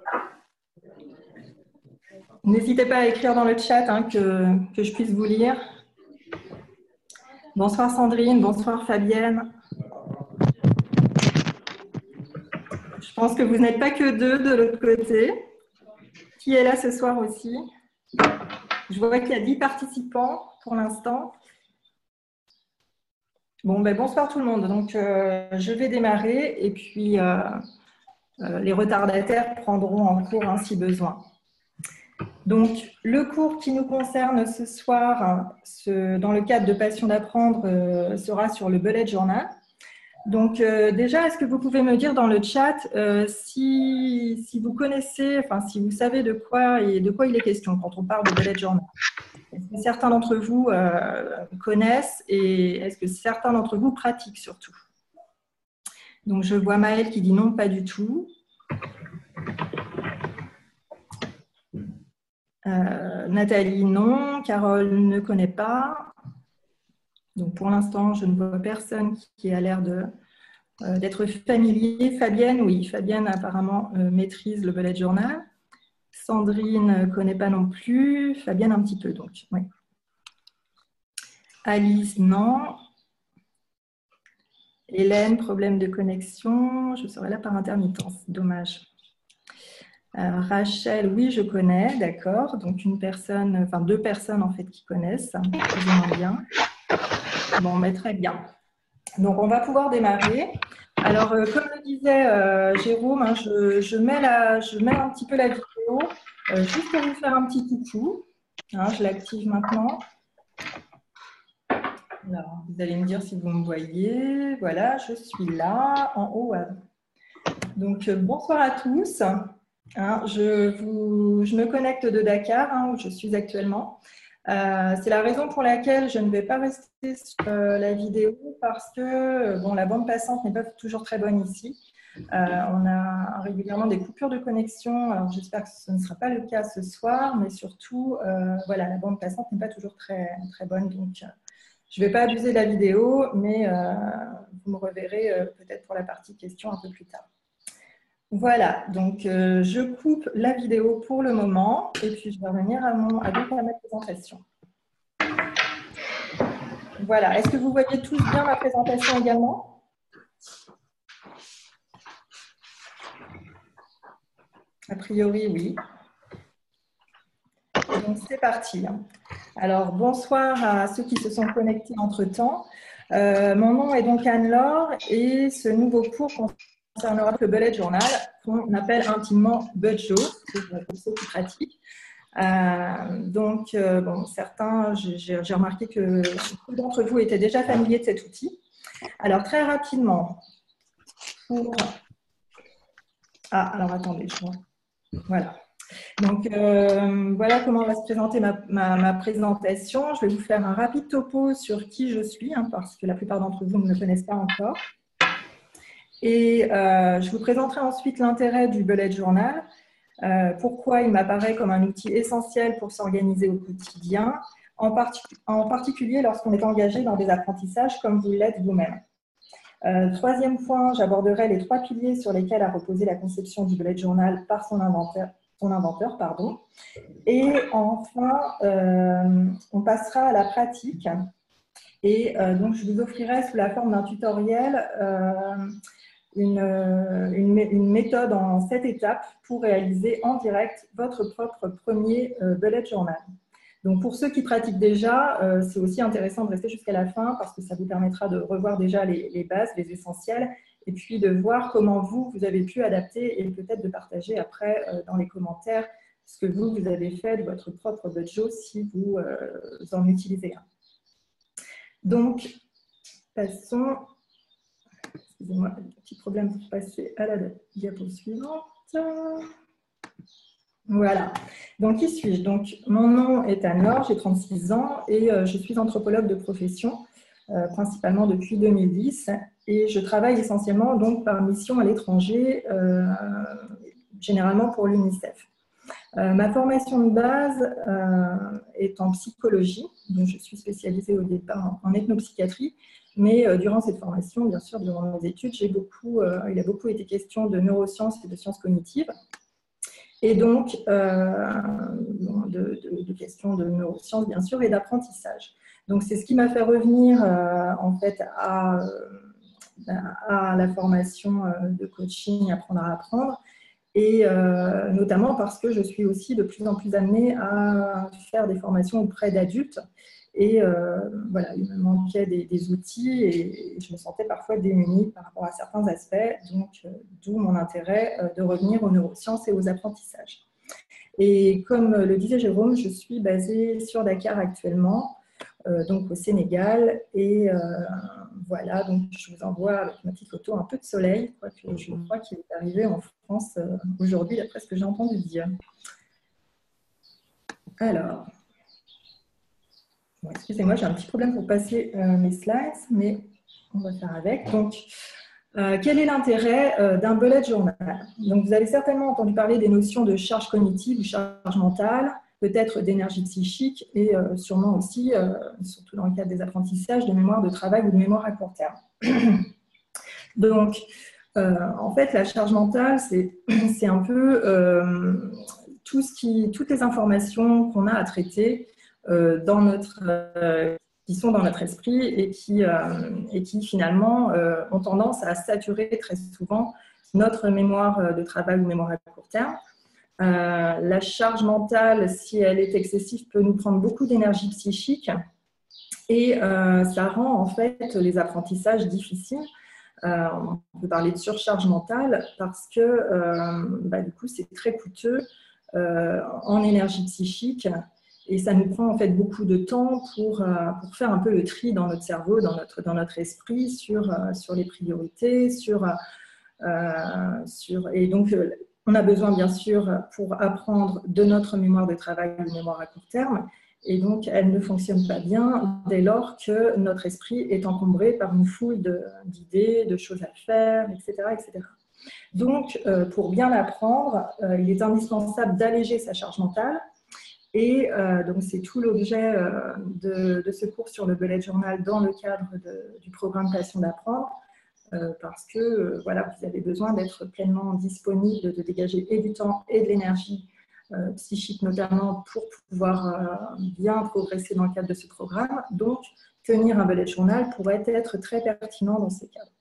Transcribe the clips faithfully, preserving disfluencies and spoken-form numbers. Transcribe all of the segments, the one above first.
N'hésitez pas à écrire dans le chat hein, que, que je puisse vous lire. Bonsoir Sandrine, bonsoir Fabienne. Je pense que vous n'êtes pas que deux de l'autre côté. Qui est là ce soir aussi? Je vois qu'il y a dix participants pour l'instant. Bon, ben, bonsoir tout le monde. Donc, euh, je vais démarrer et puis euh, euh, les retardataires prendront en cours hein, si besoin. Donc, le cours qui nous concerne ce soir, ce, dans le cadre de Passion d'apprendre, euh, sera sur le bullet journal. Donc, euh, déjà, est-ce que vous pouvez me dire dans le chat euh, si, si vous connaissez, enfin, si vous savez de quoi, et de quoi il est question quand on parle de bullet journal? Est-ce que certains d'entre vous euh, connaissent et est-ce que certains d'entre vous pratiquent surtout? Donc, je vois Maëlle qui dit non, pas du tout. Euh, Nathalie, non. Carole ne connaît pas. Donc, pour l'instant, je ne vois personne qui a l'air de, euh, d'être familier. Fabienne, oui. Fabienne, apparemment, euh, maîtrise le bullet journal. Sandrine ne connaît pas non plus. Fabienne, un petit peu, donc. Oui. Alice, non. Hélène, problème de connexion. Je serai là par intermittence. Dommage. Euh, Rachel, oui, je connais, d'accord. Donc, une personne, enfin deux personnes en fait qui connaissent, plus ou moins bien. Bon, mais très bien. Donc, on va pouvoir démarrer. Alors, euh, comme le disait euh, Jérôme, hein, je, je, mets la, je mets un petit peu la vidéo euh, juste pour vous faire un petit coucou. Hein, je l'active maintenant. Alors, vous allez me dire si vous me voyez. Voilà, je suis là, en haut. Donc, euh, bonsoir à tous. Hein, je, vous, je me connecte de Dakar, hein, où je suis actuellement. Euh, c'est la raison pour laquelle je ne vais pas rester sur euh, la vidéo parce que bon, la bande passante n'est pas toujours très bonne ici. Euh, on a régulièrement des coupures de connexion. Alors, j'espère que ce ne sera pas le cas ce soir, mais surtout, euh, voilà, la bande passante n'est pas toujours très, très bonne. Donc, euh, je ne vais pas abuser de la vidéo, mais euh, vous me reverrez euh, peut-être pour la partie questions un peu plus tard. Voilà, donc euh, je coupe la vidéo pour le moment et puis je vais revenir à, mon, à, donc à ma présentation. Voilà, est-ce que vous voyez tous bien ma présentation également? A priori, oui. Donc c'est parti. Alors bonsoir à ceux qui se sont connectés entre-temps. Euh, mon nom est donc Anne-Laure et ce nouveau cours concernera le bullet journal qu'on appelle intimement Budjo, pour ceux qui pratiquent. Euh, donc, euh, bon, certains, j'ai remarqué que beaucoup d'entre vous étaient déjà familiers de cet outil. Alors, très rapidement, pour... Ah, alors attendez, je vois. Voilà. Donc, euh, voilà comment va se présenter ma, ma, ma présentation. Je vais vous faire un rapide topo sur qui je suis, hein, parce que la plupart d'entre vous ne me connaissent pas encore. Et euh, je vous présenterai ensuite l'intérêt du bullet journal, euh, pourquoi il m'apparaît comme un outil essentiel pour s'organiser au quotidien, en, partic en particulier lorsqu'on est engagé dans des apprentissages comme vous l'êtes vous-même. Euh, troisième point, j'aborderai les trois piliers sur lesquels a reposé la conception du bullet journal par son inventeur. Son inventeur pardon. Et enfin, euh, on passera à la pratique. Et euh, donc, je vous offrirai sous la forme d'un tutoriel euh, Une, une, une méthode en sept étapes pour réaliser en direct votre propre premier euh, bullet journal. Donc, pour ceux qui pratiquent déjà, euh, c'est aussi intéressant de rester jusqu'à la fin parce que ça vous permettra de revoir déjà les, les bases, les essentiels, et puis de voir comment vous, vous avez pu adapter et peut-être de partager après euh, dans les commentaires ce que vous, vous avez fait de votre propre Budjo si vous, euh, vous en utilisez un. Donc, passons... Excusez-moi, petit problème pour passer à la diapo suivante. Voilà. Donc, qui suis-je? Donc, mon nom est Anne-Laure, j'ai trente-six ans et euh, je suis anthropologue de profession, euh, principalement depuis deux mille dix. Et je travaille essentiellement donc, par mission à l'étranger, euh, généralement pour l'UNICEF. Euh, ma formation de base euh, est en psychologie, donc je suis spécialisée au départ en, en ethnopsychiatrie. Mais euh, durant cette formation, bien sûr, durant mes études, j'ai beaucoup, euh, il a beaucoup été question de neurosciences et de sciences cognitives. et donc euh, de, de, de questions de neurosciences, bien sûr, et d'apprentissage. Donc, c'est ce qui m'a fait revenir euh, en fait à, à la formation de coaching Apprendre à apprendre, et euh, notamment parce que je suis aussi de plus en plus amenée à faire des formations auprès d'adultes. Et euh, voilà, il me manquait des, des outils et je me sentais parfois démunie par rapport à certains aspects, donc euh, d'où mon intérêt euh, de revenir aux neurosciences et aux apprentissages. Et comme le disait Jérôme, je suis basée sur Dakar actuellement, euh, donc au Sénégal, et euh, voilà, donc je vous envoie avec ma petite photo un peu de soleil, quoique je crois qu'il est arrivé en France euh, aujourd'hui, d'après ce que j'ai entendu dire. Alors, bon, excusez-moi, j'ai un petit problème pour passer euh, mes slides, mais on va faire avec. Donc, euh, quel est l'intérêt euh, d'un bullet journal? Donc, vous avez certainement entendu parler des notions de charge cognitive ou charge mentale, peut-être d'énergie psychique et euh, sûrement aussi, euh, surtout dans le cadre des apprentissages, de mémoire de travail ou de mémoire à court terme. Donc, euh, en fait, la charge mentale, c'est un peu euh, tout ce qui, toutes les informations qu'on a à traiter euh, dans notre, euh, qui sont dans notre esprit et qui, euh, et qui finalement euh, ont tendance à saturer très souvent notre mémoire de travail ou mémoire à court terme. Euh, la charge mentale, si elle est excessive, peut nous prendre beaucoup d'énergie psychique et euh, ça rend en fait les apprentissages difficiles. Euh, on peut parler de surcharge mentale parce que euh, bah, du coup c'est très coûteux euh, en énergie psychique et ça nous prend en fait beaucoup de temps pour, euh, pour faire un peu le tri dans notre cerveau, dans notre, dans notre esprit sur, euh, sur les priorités, sur, euh, sur, et donc on a besoin bien sûr pour apprendre de notre mémoire de travail ou mémoire à court terme. Et donc, elle ne fonctionne pas bien dès lors que notre esprit est encombré par une foule d'idées, de, de choses à faire, et cetera et cetera. Donc, euh, pour bien l'apprendre, euh, il est indispensable d'alléger sa charge mentale. Et euh, donc, c'est tout l'objet euh, de, de ce cours sur le bullet journal dans le cadre de, du programme Passion d'apprendre, euh, parce que euh, voilà, vous avez besoin d'être pleinement disponible, de dégager et du temps et de l'énergie Euh, psychique notamment pour pouvoir euh, bien progresser dans le cadre de ce programme. Donc, tenir un bullet journal pourrait être très pertinent dans ces cadres.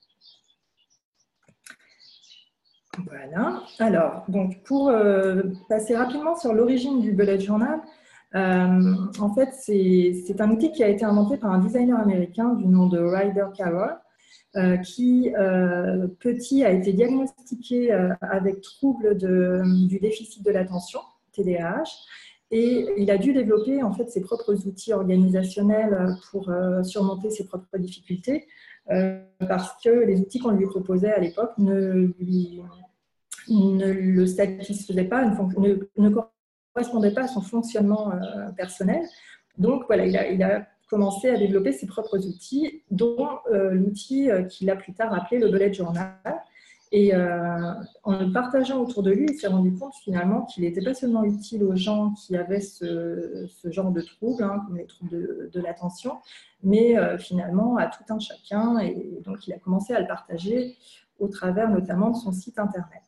Voilà. Alors, donc, pour euh, passer rapidement sur l'origine du bullet journal, euh, en fait, c'est un outil qui a été inventé par un designer américain du nom de Ryder Carroll, euh, qui, euh, petit, a été diagnostiqué euh, avec trouble de, du déficit de l'attention, T D A H, et il a dû développer en fait ses propres outils organisationnels pour euh, surmonter ses propres difficultés euh, parce que les outils qu'on lui proposait à l'époque ne, lui, ne le satisfaisaient pas, ne, ne correspondaient pas à son fonctionnement euh, personnel. Donc voilà, il a, il a commencé à développer ses propres outils, dont euh, l'outil euh, qu'il a plus tard appelé le bullet journal. Et euh, en le partageant autour de lui, il s'est rendu compte finalement qu'il n'était pas seulement utile aux gens qui avaient ce, ce genre de troubles, hein, comme les troubles de, de l'attention, mais euh, finalement à tout un chacun. Et donc, il a commencé à le partager au travers notamment de son site internet.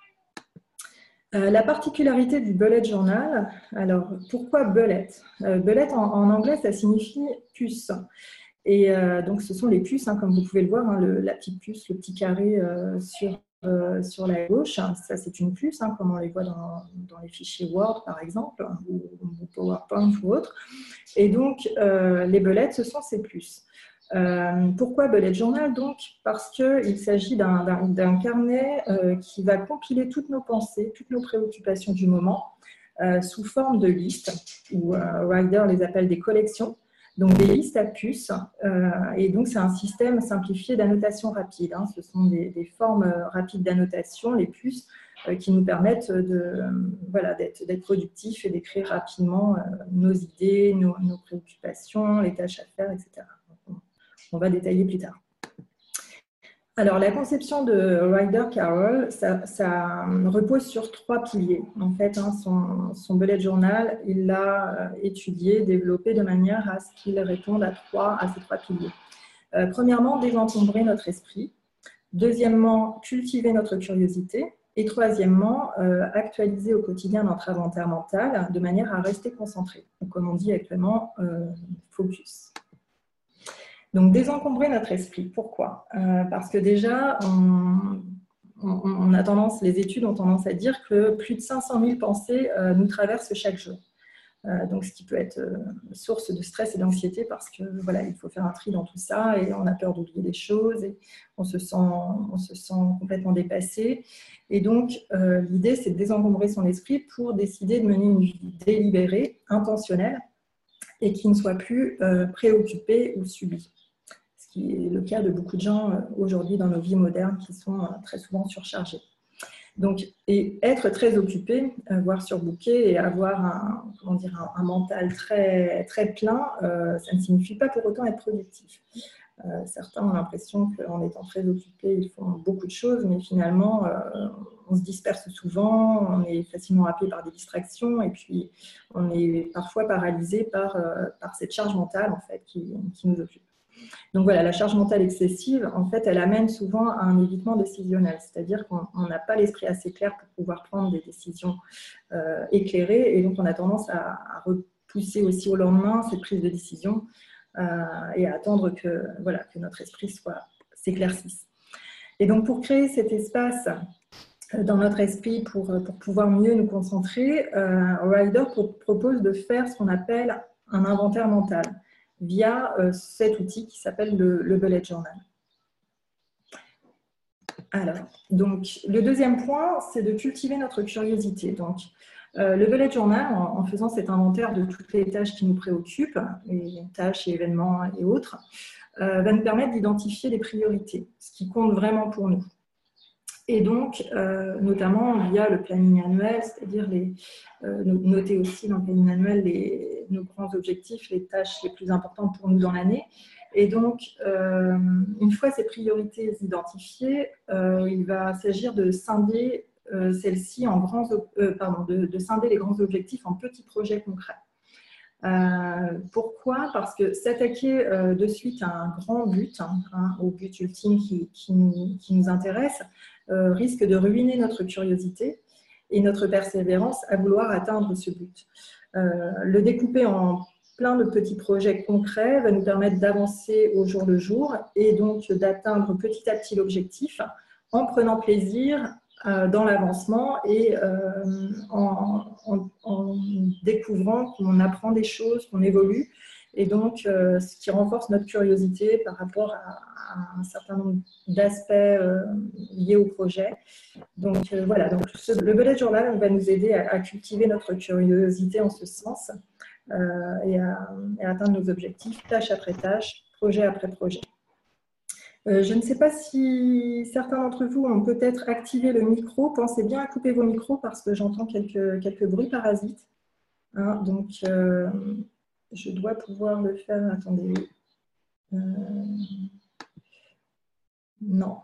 Euh, la particularité du bullet journal, alors pourquoi bullet? euh, Bullet en, en anglais, ça signifie puce. Et euh, donc, ce sont les puces, hein, comme vous pouvez le voir, hein, le, la petite puce, le petit carré euh, sur, euh, sur la gauche. Ça, c'est une puce, hein, comme on les voit dans, dans les fichiers Word, par exemple, ou, ou PowerPoint ou autre. Et donc, euh, les bullets, ce sont ces puces. Euh, pourquoi bullet journal? Donc, parce qu'il s'agit d'un carnet euh, qui va compiler toutes nos pensées, toutes nos préoccupations du moment, euh, sous forme de listes, ou euh, Ryder les appelle des collections. Donc, des listes à puces, euh, et donc c'est un système simplifié d'annotation rapide. Hein. Ce sont des, des formes rapides d'annotation, les puces, euh, qui nous permettent de, euh, voilà, d'être productifs et d'écrire rapidement euh, nos idées, nos, nos préoccupations, les tâches à faire, et cetera. Donc, on, on va détailler plus tard. Alors, la conception de Ryder Carroll, ça, ça repose sur trois piliers. En fait, hein, son, son bullet journal, il l'a étudié, développé de manière à ce qu'il réponde à, trois, à ces trois piliers. Euh, premièrement, désencombrer notre esprit. Deuxièmement, cultiver notre curiosité. Et troisièmement, euh, actualiser au quotidien notre inventaire mental de manière à rester concentré. Donc, comme on dit actuellement, euh, focus. Donc, désencombrer notre esprit. Pourquoi? euh, Parce que déjà, on, on, on, a tendance, les études ont tendance à dire que plus de cinq cent mille pensées euh, nous traversent chaque jour. Euh, donc, ce qui peut être euh, source de stress et d'anxiété parce que voilà, il faut faire un tri dans tout ça et on a peur d'oublier des choses et on se sent, on se sent complètement dépassé. Et donc, euh, l'idée, c'est de désencombrer son esprit pour décider de mener une vie délibérée, intentionnelle et qui ne soit plus euh, préoccupée ou subie. Ce qui est le cas de beaucoup de gens euh, aujourd'hui dans nos vies modernes qui sont euh, très souvent surchargés. Donc, et être très occupé, euh, voire surbooké et avoir un, comment dire, un, un mental très, très plein, euh, ça ne signifie pas pour autant être productif. Euh, certains ont l'impression qu'en étant très occupés, ils font beaucoup de choses, mais finalement, euh, on se disperse souvent, on est facilement happé par des distractions et puis on est parfois paralysé par, euh, par cette charge mentale en fait, qui, qui nous occupe. Donc voilà, la charge mentale excessive, en fait, elle amène souvent à un évitement décisionnel, c'est-à-dire qu'on n'a pas l'esprit assez clair pour pouvoir prendre des décisions euh, éclairées, et donc on a tendance à, à repousser aussi au lendemain cette prise de décision euh, et à attendre que, voilà, que notre esprit soit s'éclaircisse. Et donc pour créer cet espace dans notre esprit pour, pour pouvoir mieux nous concentrer, euh, Ryder propose de faire ce qu'on appelle un inventaire mental via euh, cet outil qui s'appelle le, le bullet journal. Alors, donc, le deuxième point, c'est de cultiver notre curiosité. Donc, euh, le bullet journal, en, en faisant cet inventaire de toutes les tâches qui nous préoccupent, les tâches et événements et autres, euh, va nous permettre d'identifier les priorités, ce qui compte vraiment pour nous. Et donc, euh, notamment via le planning annuel, c'est-à-dire les, euh, noter aussi dans le planning annuel les, nos grands objectifs, les tâches les plus importantes pour nous dans l'année. Et donc, euh, une fois ces priorités identifiées, euh, il va s'agir de scinder euh, celles-ci en grands, euh, pardon, de, de scinder les grands objectifs en petits projets concrets. Euh, pourquoi? Parce que s'attaquer euh, de suite à un grand but, hein, hein, au but ultime qui, qui, nous, qui nous intéresse, euh, risque de ruiner notre curiosité et notre persévérance à vouloir atteindre ce but. Euh, le découper en plein de petits projets concrets va nous permettre d'avancer au jour le jour et donc d'atteindre petit à petit l'objectif en prenant plaisir dans l'avancement et euh, en, en, en découvrant qu'on apprend des choses, qu'on évolue, et donc euh, ce qui renforce notre curiosité par rapport à, à un certain nombre d'aspects euh, liés au projet. Donc euh, voilà, donc ce, le bullet journal va nous aider à, à cultiver notre curiosité en ce sens euh, et, à, et à atteindre nos objectifs, tâche après tâche, projet après projet. Euh, je ne sais pas si certains d'entre vous ont peut-être activé le micro. Pensez bien à couper vos micros parce que j'entends quelques, quelques bruits parasites. Hein, donc, euh, je dois pouvoir le faire. Attendez. Euh, non.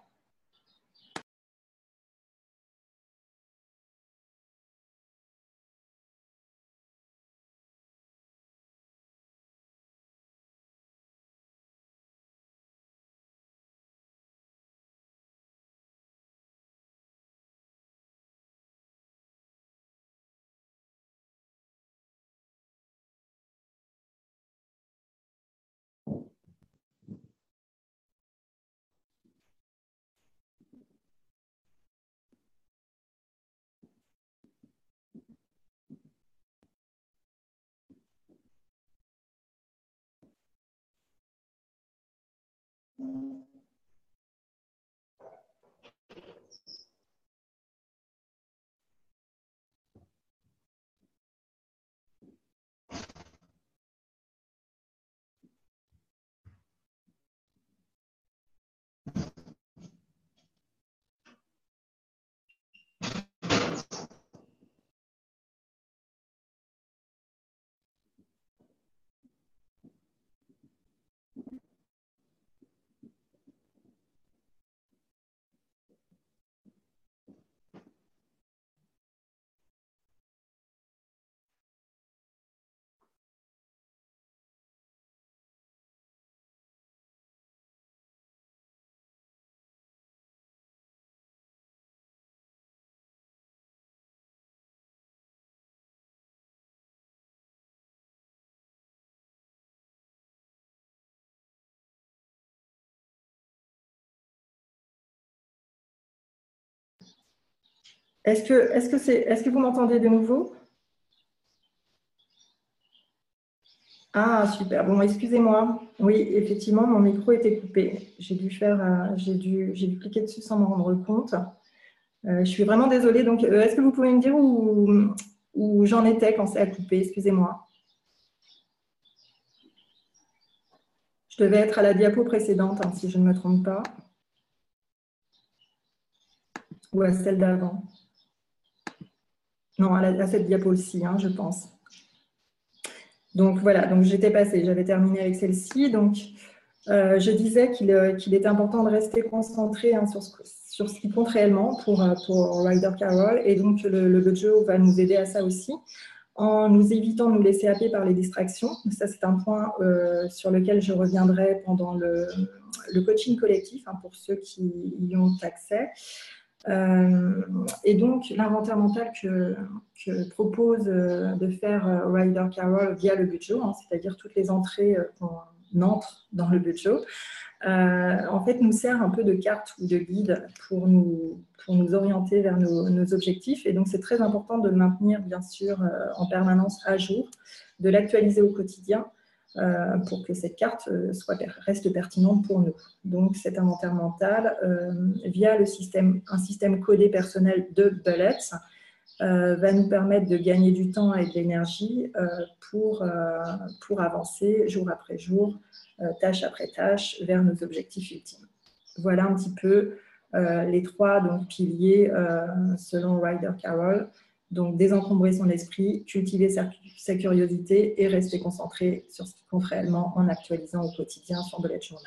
Est-ce que, est-ce que, c'est, est-ce que vous m'entendez de nouveau? Ah, super. Bon, excusez-moi. Oui, effectivement, mon micro était coupé. J'ai dû faire, euh, j'ai dû, j'ai dû cliquer dessus sans m'en rendre compte. Euh, je suis vraiment désolée. Donc, euh, est-ce que vous pouvez me dire où, où j'en étais quand ça a coupé? Excusez-moi. Je devais être à la diapo précédente, hein, si je ne me trompe pas, ou à celle d'avant. Non, à, la, à cette diapo-ci, hein, je pense. Donc voilà, donc j'étais passée, j'avais terminé avec celle-ci. Donc euh, je disais qu'il euh, qu'il est important de rester concentré hein, sur, ce, sur ce qui compte réellement pour, euh, pour Ryder Carroll. Et donc le, le Dojo va nous aider à ça aussi, en nous évitant de nous laisser happer par les distractions. Ça, c'est un point euh, sur lequel je reviendrai pendant le, le coaching collectif, hein, pour ceux qui y ont accès. Euh, et donc, l'inventaire mental que, que propose euh, de faire euh, Ryder Carroll via le Bujo, hein, c'est-à-dire toutes les entrées euh, qu'on entre dans le Bujo, euh, en fait, nous sert un peu de carte ou de guide pour nous, pour nous orienter vers nos, nos objectifs. Et donc, c'est très important de le maintenir, bien sûr, euh, en permanence à jour, de l'actualiser au quotidien, Euh, pour que cette carte euh, soit, reste pertinente pour nous. Donc, cet inventaire mental, euh, via le système, un système codé personnel de bullets, euh, va nous permettre de gagner du temps et de l'énergie euh, pour, euh, pour avancer jour après jour, euh, tâche après tâche, vers nos objectifs ultimes. Voilà un petit peu euh, les trois donc, piliers euh, selon Ryder Carroll. Donc, désencombrer son esprit, cultiver sa, sa curiosité et rester concentré sur ce qui compte réellement en actualisant au quotidien son bullet journal.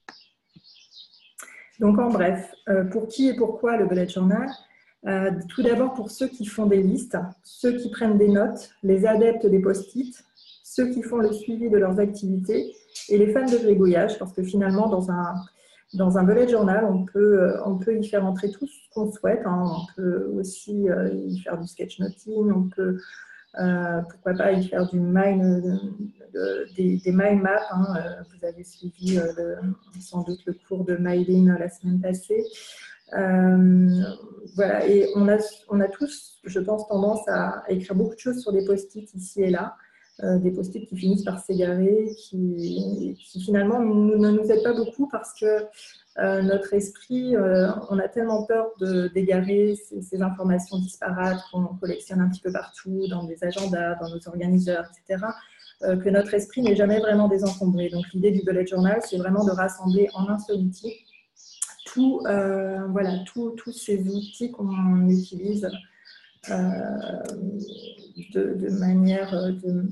Donc, en bref, euh, pour qui et pourquoi le bullet journal? euh, Tout d'abord, pour ceux qui font des listes, ceux qui prennent des notes, les adeptes des post-it, ceux qui font le suivi de leurs activités et les fans de gribouillage, parce que finalement, dans un, dans un bullet journal, on peut, on peut y faire entrer tout ce qu'on souhaite. Hein. On peut aussi euh, y faire du sketchnoting, on peut, euh, pourquoi pas, y faire du mind, de, de, des, des mind maps. Hein. Vous avez suivi euh, le, sans doute le cours de Mylene la semaine passée. Euh, voilà, et on a, on a tous, je pense, tendance à écrire beaucoup de choses sur des post-it ici et là. Euh, des post-it qui finissent par s'égarer, qui, qui finalement nous, ne nous aident pas beaucoup parce que euh, notre esprit, euh, on a tellement peur d'égarer ces, ces informations disparates qu'on collectionne un petit peu partout, dans des agendas, dans nos organiseurs, et cetera, euh, que notre esprit n'est jamais vraiment désencombré. Donc l'idée du bullet journal, c'est vraiment de rassembler en un seul outil tous euh, voilà, tous ces outils qu'on utilise euh, de, de manière de,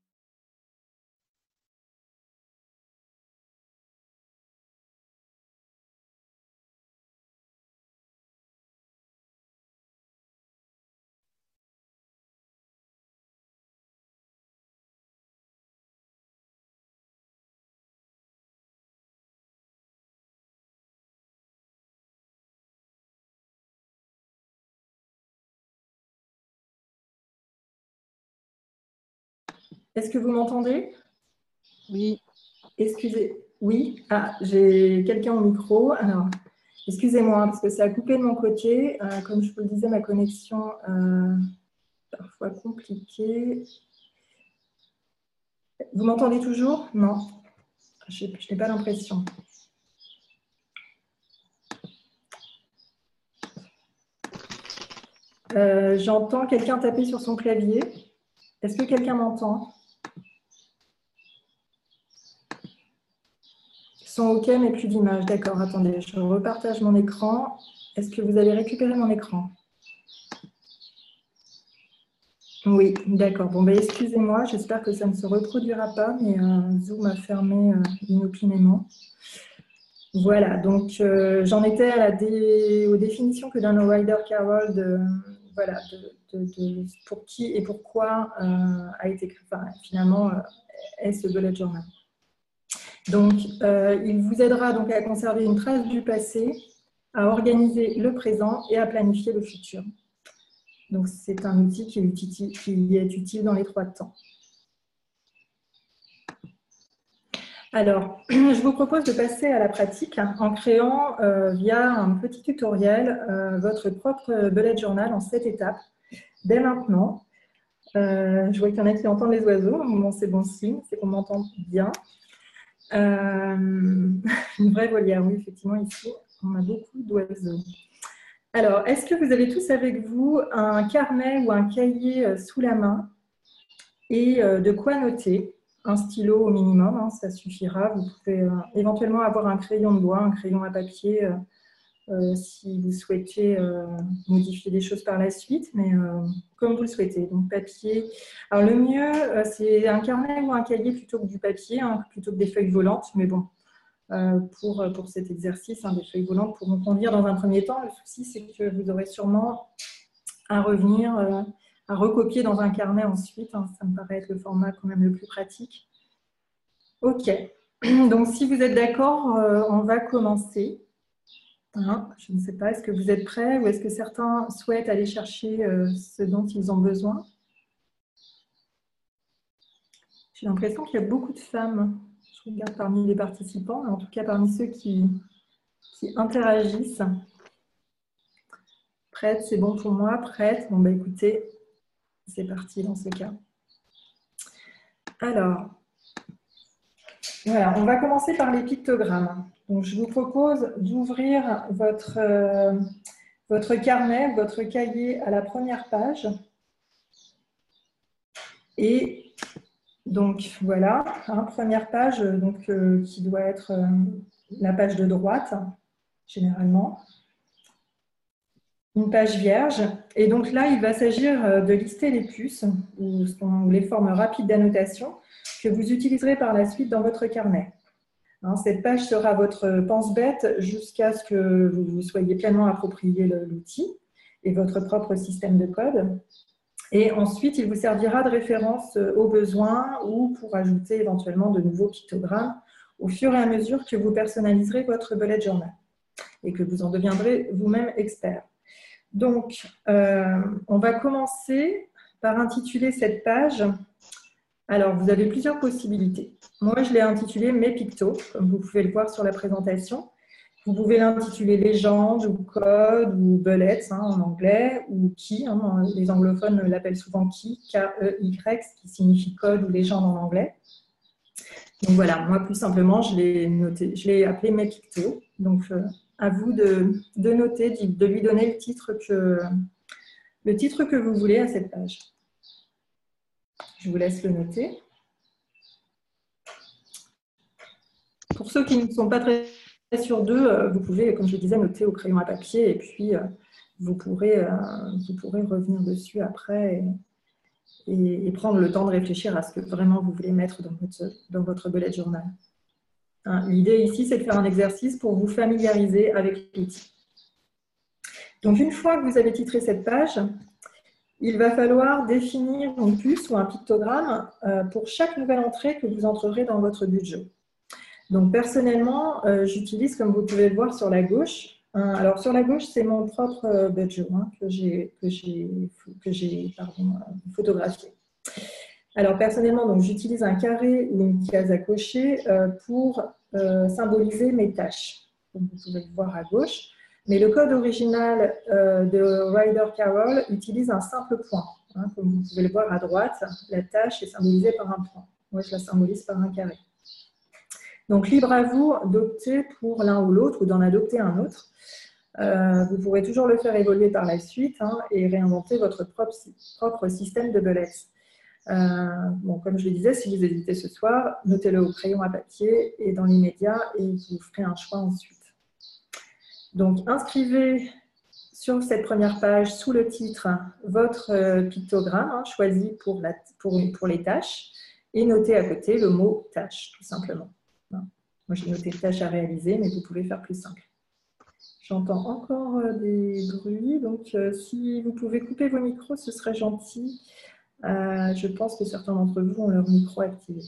Est-ce que vous m'entendez? Oui. Excusez. Oui. Ah, j'ai quelqu'un au micro. Alors, excusez-moi, parce que ça a coupé de mon côté. Euh, comme je vous le disais, ma connexion euh, parfois compliquée. Vous m'entendez toujours? Non. Je, je n'ai pas l'impression. Euh, J'entends quelqu'un taper sur son clavier. Est-ce que quelqu'un m'entend? Son OK, mais plus d'image. D'accord, attendez, je repartage mon écran. Est-ce que vous avez récupéré mon écran? Oui, d'accord. Bon, ben, excusez-moi, j'espère que ça ne se reproduira pas, mais euh, Zoom a fermé euh, inopinément. Voilà, donc euh, j'en étais à la dé... aux définitions que donne Ryder Carroll de, voilà, de, de, de pour qui et pourquoi euh, a été enfin, finalement euh, est ce bullet journal. Donc, euh, il vous aidera donc à conserver une trace du passé, à organiser le présent et à planifier le futur. Donc, c'est un outil qui est utile, qui est utile dans les trois temps. Alors, je vous propose de passer à la pratique en créant euh, via un petit tutoriel euh, votre propre bullet journal en sept étapes dès maintenant. Euh, je vois qu'il y en a qui entendent les oiseaux. Bon, c'est bon signe, c'est qu'on m'entend bien. Euh, une vraie volière, oui, effectivement, ici, on a beaucoup d'oiseaux. Alors, est-ce que vous avez tous avec vous un carnet ou un cahier sous la main et euh, de quoi noter? Un stylo au minimum, hein, ça suffira. Vous pouvez euh, éventuellement avoir un crayon de bois, un crayon à papier euh, euh, si vous souhaitez euh, modifier des choses par la suite, mais euh, comme vous le souhaitez. Donc papier. Alors le mieux, euh, c'est un carnet ou un cahier plutôt que du papier, hein, plutôt que des feuilles volantes, mais bon. Euh, pour, pour cet exercice, hein, des feuilles volantes pourront conduire dans un premier temps. Le souci, c'est que vous aurez sûrement à revenir, euh, à recopier dans un carnet ensuite. Hein, ça me paraît être le format quand même le plus pratique. Ok, donc si vous êtes d'accord, euh, on va commencer. Hein, je ne sais pas, est-ce que vous êtes prêts ou est-ce que certains souhaitent aller chercher euh, ce dont ils ont besoin? J'ai l'impression qu'il y a beaucoup de femmes. Je regarde parmi les participants, en tout cas parmi ceux qui, qui interagissent. Prête, c'est bon pour moi. Prête. Bon, bah écoutez, c'est parti dans ce cas. Alors, voilà, on va commencer par les pictogrammes. Donc, je vous propose d'ouvrir votre, euh, votre carnet, votre cahier à la première page. Et donc, voilà, hein, première page donc, euh, qui doit être euh, la page de droite, généralement. Une page vierge. Et donc là, il va s'agir de lister les puces ou les formes rapides d'annotation que vous utiliserez par la suite dans votre carnet. Hein, cette page sera votre pense-bête jusqu'à ce que vous vous soyez pleinement approprié l'outil et votre propre système de code. Et ensuite, il vous servira de référence aux besoins ou pour ajouter éventuellement de nouveaux pictogrammes au fur et à mesure que vous personnaliserez votre bullet journal et que vous en deviendrez vous-même expert. Donc, euh, on va commencer par intituler cette page. Alors, vous avez plusieurs possibilités. Moi, je l'ai intitulée « Mes pictos », comme vous pouvez le voir sur la présentation. Vous pouvez l'intituler « Légende » ou « Code » ou « Bullets hein, en anglais ou « Key hein, ». Les anglophones l'appellent souvent « Key », K E Y, ce qui signifie « code » ou « légende » en anglais. Donc voilà, moi, plus simplement, je l'ai noté, je l'ai appelé « Mes pictos ». Donc, euh, à vous de, de noter, de lui donner le titre, que, le titre que vous voulez à cette page. Je vous laisse le noter. Pour ceux qui ne sont pas très sûrs d'eux, vous pouvez, comme je le disais, noter au crayon à papier et puis vous pourrez, vous pourrez revenir dessus après et, et, et prendre le temps de réfléchir à ce que vraiment vous voulez mettre dans votre, dans votre bullet journal. Hein, l'idée ici, c'est de faire un exercice pour vous familiariser avec l'outil. Donc, une fois que vous avez titré cette page, il va falloir définir une puce ou un pictogramme pour chaque nouvelle entrée que vous entrerez dans votre budget. Donc, personnellement, j'utilise, comme vous pouvez le voir sur la gauche, alors sur la gauche, c'est mon propre budget hein, que j'ai que j'ai que j'ai photographié. Alors, personnellement, j'utilise un carré ou une case à cocher pour euh, symboliser mes tâches, comme vous pouvez le voir à gauche. Mais le code original euh, de Ryder Carroll utilise un simple point. Hein, comme vous pouvez le voir à droite, la tâche est symbolisée par un point. Moi, je la symbolise par un carré. Donc, libre à vous d'opter pour l'un ou l'autre ou d'en adopter un autre. Euh, vous pourrez toujours le faire évoluer par la suite hein, et réinventer votre propre, propre système de bullets. Euh, bon, comme je le disais, si vous hésitez ce soir, notez-le au crayon à papier et dans l'immédiat et vous ferez un choix ensuite. Donc, inscrivez sur cette première page, sous le titre, votre pictogramme hein, choisi pour, la, pour, pour les tâches et notez à côté le mot « tâche », tout simplement. Moi, j'ai noté « tâche à réaliser », mais vous pouvez faire plus simple. J'entends encore des bruits, donc euh, si vous pouvez couper vos micros, ce serait gentil. Euh, je pense que certains d'entre vous ont leur micro activé.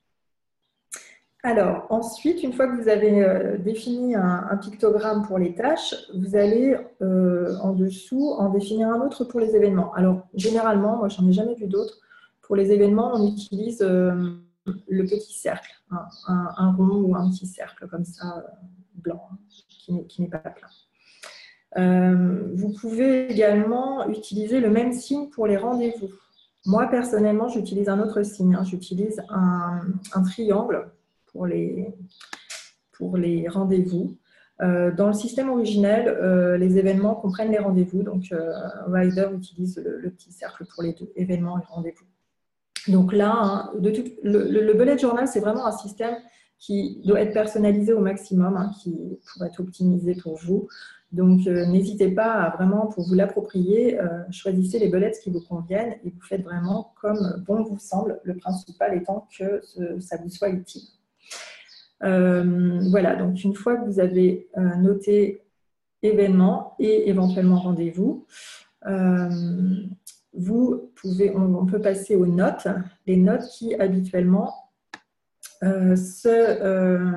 Alors, ensuite, une fois que vous avez euh, défini un, un pictogramme pour les tâches, vous allez euh, en dessous en définir un autre pour les événements. Alors, généralement, moi, j'en ai jamais vu d'autres. Pour les événements, on utilise euh, le petit cercle, un, un, un rond ou un petit cercle comme ça, blanc, qui n'est pas plein. Euh, vous pouvez également utiliser le même signe pour les rendez-vous. Moi, personnellement, j'utilise un autre signe. Hein. J'utilise un, un triangle pour les, pour les rendez-vous. Euh, dans le système originel, euh, les événements comprennent les rendez-vous. Donc, euh, Rider utilise le, le petit cercle pour les deux, événements et rendez-vous. Donc là, hein, de tout, le, le, le bullet journal, c'est vraiment un système qui doit être personnalisé au maximum, hein, qui pourrait être optimisé pour vous. Donc, euh, n'hésitez pas à vraiment, pour vous l'approprier, euh, choisissez les bullets qui vous conviennent et vous faites vraiment comme bon vous semble, le principal étant que ce, ça vous soit utile. Euh, voilà, donc une fois que vous avez euh, noté événement et éventuellement rendez-vous, euh, vous pouvez, on, on peut passer aux notes, les notes qui habituellement euh, se, euh,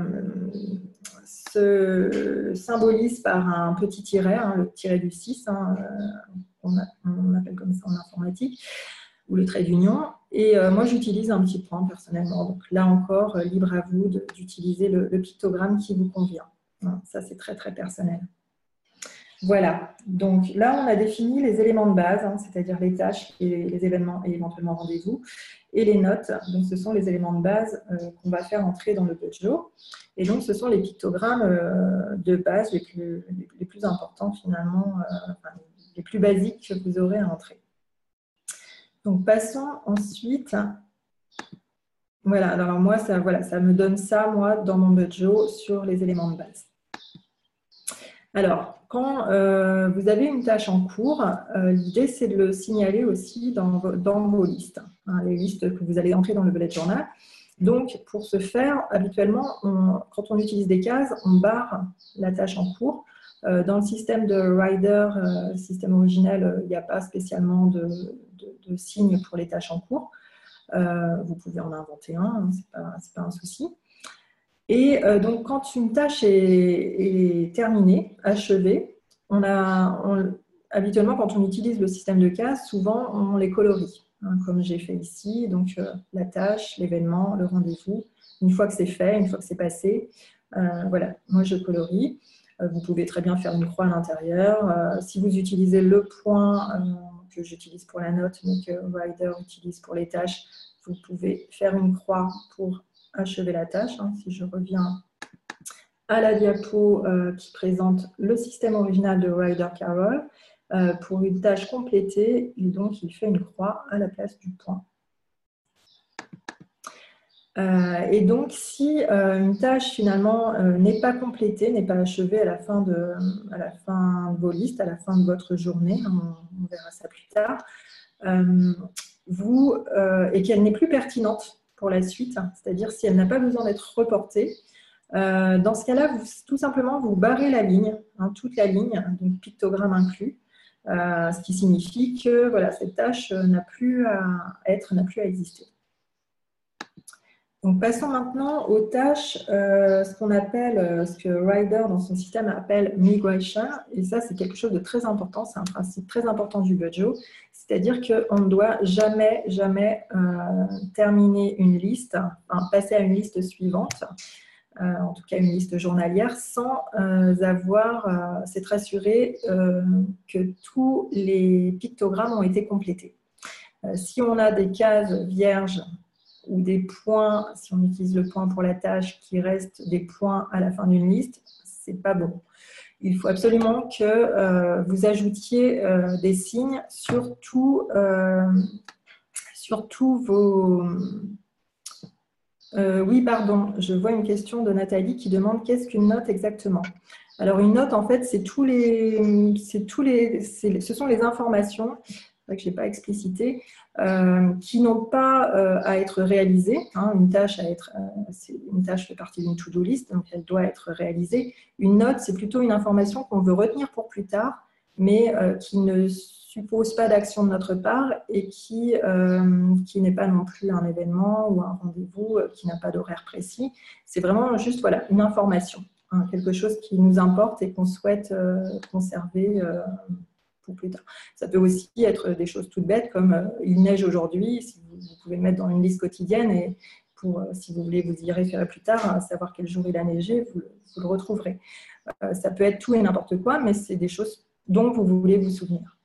se symbolisent par un petit tiret, hein, le tiret du six, hein, euh, on, a, on appelle comme ça en informatique, ou le trait d'union. Et euh, moi, j'utilise un petit point personnellement. Donc là encore, euh, libre à vous d'utiliser le, le pictogramme qui vous convient. Hein, ça, c'est très, très personnel. Voilà, donc là on a défini les éléments de base, hein, c'est-à-dire les tâches, et les événements et éventuellement rendez-vous, et les notes, donc ce sont les éléments de base euh, qu'on va faire entrer dans le Budjo. Et donc ce sont les pictogrammes euh, de base les plus, les, les plus importants finalement, euh, enfin, les plus basiques que vous aurez à entrer. Donc passons ensuite, voilà, alors moi ça, voilà, ça me donne ça moi dans mon Budjo sur les éléments de base. Alors, quand euh, vous avez une tâche en cours, euh, l'idée c'est de le signaler aussi dans vos, dans vos listes, hein, les listes que vous allez entrer dans le bullet journal. Donc, pour ce faire, habituellement, on, quand on utilise des cases, on barre la tâche en cours. Euh, dans le système de Rider, euh, système originel, euh, il n'y a pas spécialement de, de, de signe pour les tâches en cours. Euh, vous pouvez en inventer un, hein, ce n'est pas, c'est pas un souci. Et euh, donc, quand une tâche est, est terminée, achevée, on a, on, habituellement, quand on utilise le système de cases, souvent, on les colorie, hein, comme j'ai fait ici. Donc, euh, la tâche, l'événement, le rendez-vous. Une fois que c'est fait, une fois que c'est passé, euh, voilà, moi, je colorie. Euh, vous pouvez très bien faire une croix à l'intérieur. Euh, si vous utilisez le point euh, que j'utilise pour la note, mais que Rider utilise pour les tâches, vous pouvez faire une croix pour achever la tâche. Hein. Si je reviens à la diapo euh, qui présente le système original de Rider Carroll, euh, pour une tâche complétée, et donc il fait une croix à la place du point. Euh, et donc, si euh, une tâche finalement euh, n'est pas complétée, n'est pas achevée à la fin de, à la fin de vos listes, à la fin de votre journée, on, on verra ça plus tard, euh, vous, euh, et qu'elle n'est plus pertinente pour la suite, c'est-à-dire si elle n'a pas besoin d'être reportée, euh, dans ce cas-là, vous, tout simplement, vous barrez la ligne, hein, toute la ligne, donc pictogramme inclus, euh, ce qui signifie que voilà, cette tâche n'a plus à être, n'a plus à exister. Donc, passons maintenant aux tâches, euh, ce qu'on appelle, euh, ce que Rider dans son système appelle migration, et ça c'est quelque chose de très important, c'est un principe très important du Budjo, c'est-à-dire qu'on ne doit jamais, jamais euh, terminer une liste, enfin, passer à une liste suivante, euh, en tout cas une liste journalière, sans euh, avoir, euh, s'être assuré euh, que tous les pictogrammes ont été complétés. Euh, si on a des cases vierges, ou des points, si on utilise le point pour la tâche, qui reste des points à la fin d'une liste, c'est pas bon. Il faut absolument que euh, vous ajoutiez euh, des signes sur, tout, euh, sur tous vos... Euh, oui, pardon, je vois une question de Nathalie qui demande qu'est-ce qu'une note exactement. Alors, une note, en fait, c'est tous les... c'est tous les ce sont les informations que je n'ai pas explicité, euh, qui n'ont pas euh, à être réalisées. Hein, une, tâche à être, euh, une tâche fait partie d'une to-do list, donc elle doit être réalisée. Une note, c'est plutôt une information qu'on veut retenir pour plus tard, mais euh, qui ne suppose pas d'action de notre part et qui, euh, qui n'est pas non plus un événement ou un rendez-vous, euh, qui n'a pas d'horaire précis. C'est vraiment juste voilà, une information, hein, quelque chose qui nous importe et qu'on souhaite euh, conserver euh, pour plus tard. Ça peut aussi être des choses toutes bêtes comme euh, il neige aujourd'hui, si vous, vous pouvez le mettre dans une liste quotidienne et vous pour, euh, si vous voulez vous y référer plus tard, à savoir quel jour il a neigé, vous, vous le retrouverez. Euh, ça peut être tout et n'importe quoi, mais c'est des choses dont vous voulez vous souvenir.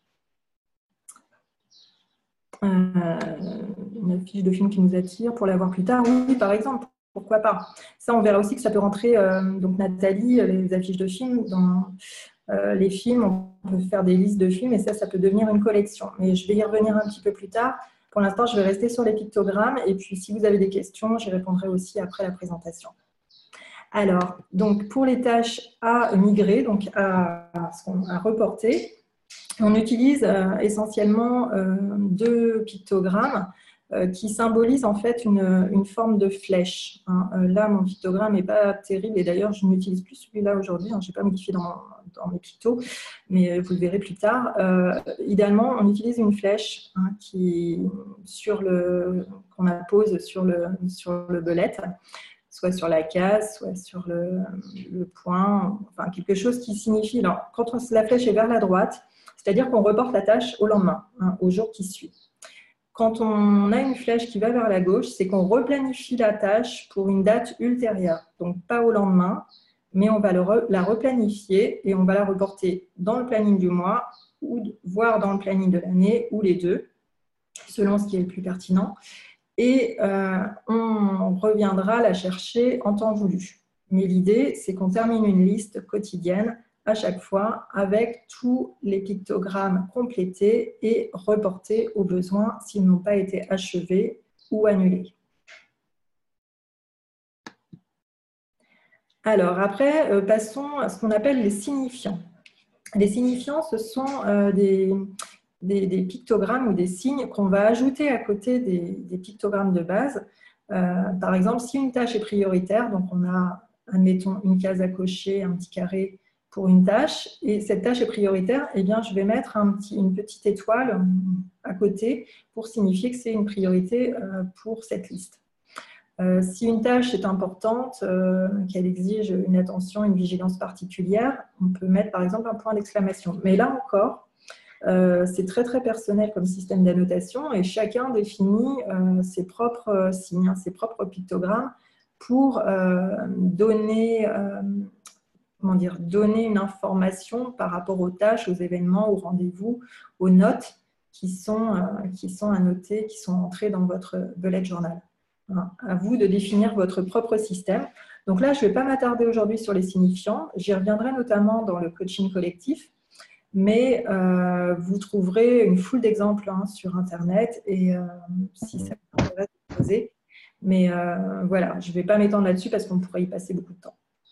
Euh, une affiche de film qui nous attire pour la voir plus tard, oui, par exemple, pourquoi pas. Ça, on verra aussi que ça peut rentrer, euh, donc Nathalie, les affiches de films, dans euh, les films, on peut faire des listes de films et ça, ça peut devenir une collection. Mais je vais y revenir un petit peu plus tard. Pour l'instant, je vais rester sur les pictogrammes et puis si vous avez des questions, j'y répondrai aussi après la présentation. Alors, donc pour les tâches à migrer, donc à, à reporter, on utilise euh, essentiellement euh, deux pictogrammes euh, qui symbolisent en fait une, une forme de flèche. Hein. Euh, là, mon pictogramme n'est pas terrible et d'ailleurs, je n'utilise plus celui-là aujourd'hui. Hein. Je n'ai pas modifié dans, dans mes pictos, mais vous le verrez plus tard. Euh, idéalement, on utilise une flèche hein, qui, sur le, qu'on appose sur le, sur le belette, soit sur la case, soit sur le, le point, enfin quelque chose qui signifie… Alors, quand la flèche est vers la droite, c'est-à-dire qu'on reporte la tâche au lendemain, hein, au jour qui suit. Quand on a une flèche qui va vers la gauche, c'est qu'on replanifie la tâche pour une date ultérieure. Donc, pas au lendemain, mais on va le re, la replanifier et on va la reporter dans le planning du mois, ou voire dans le planning de l'année, ou les deux, selon ce qui est le plus pertinent. Et euh, on reviendra la chercher en temps voulu. Mais l'idée, c'est qu'on termine une liste quotidienne à chaque fois avec tous les pictogrammes complétés et reportés au besoin s'ils n'ont pas été achevés ou annulés. Alors après, euh, passons à ce qu'on appelle les signifiants. Les signifiants, ce sont euh, des, des, des pictogrammes ou des signes qu'on va ajouter à côté des, des pictogrammes de base. Euh, par exemple, si une tâche est prioritaire, donc on a, admettons, une case à cocher, un petit carré pour une tâche, et cette tâche est prioritaire, eh bien, je vais mettre un petit, une petite étoile à côté pour signifier que c'est une priorité euh, pour cette liste. Euh, si une tâche est importante, euh, qu'elle exige une attention, une vigilance particulière, on peut mettre par exemple un point d'exclamation. Mais là encore, euh, c'est très très personnel comme système d'annotation et chacun définit euh, ses propres signes, ses propres pictogrammes pour euh, donner, euh, comment dire, donner une information par rapport aux tâches, aux événements, aux rendez-vous, aux notes qui sont, euh, qui sont annotées, qui sont entrées dans votre bullet journal. À vous de définir votre propre système. Donc là, je ne vais pas m'attarder aujourd'hui sur les signifiants. J'y reviendrai notamment dans le coaching collectif, mais euh, vous trouverez une foule d'exemples hein, sur Internet et euh, si ça vous intéresse de poser. Mais euh, voilà, je ne vais pas m'étendre là-dessus parce qu'on pourrait y passer beaucoup de temps.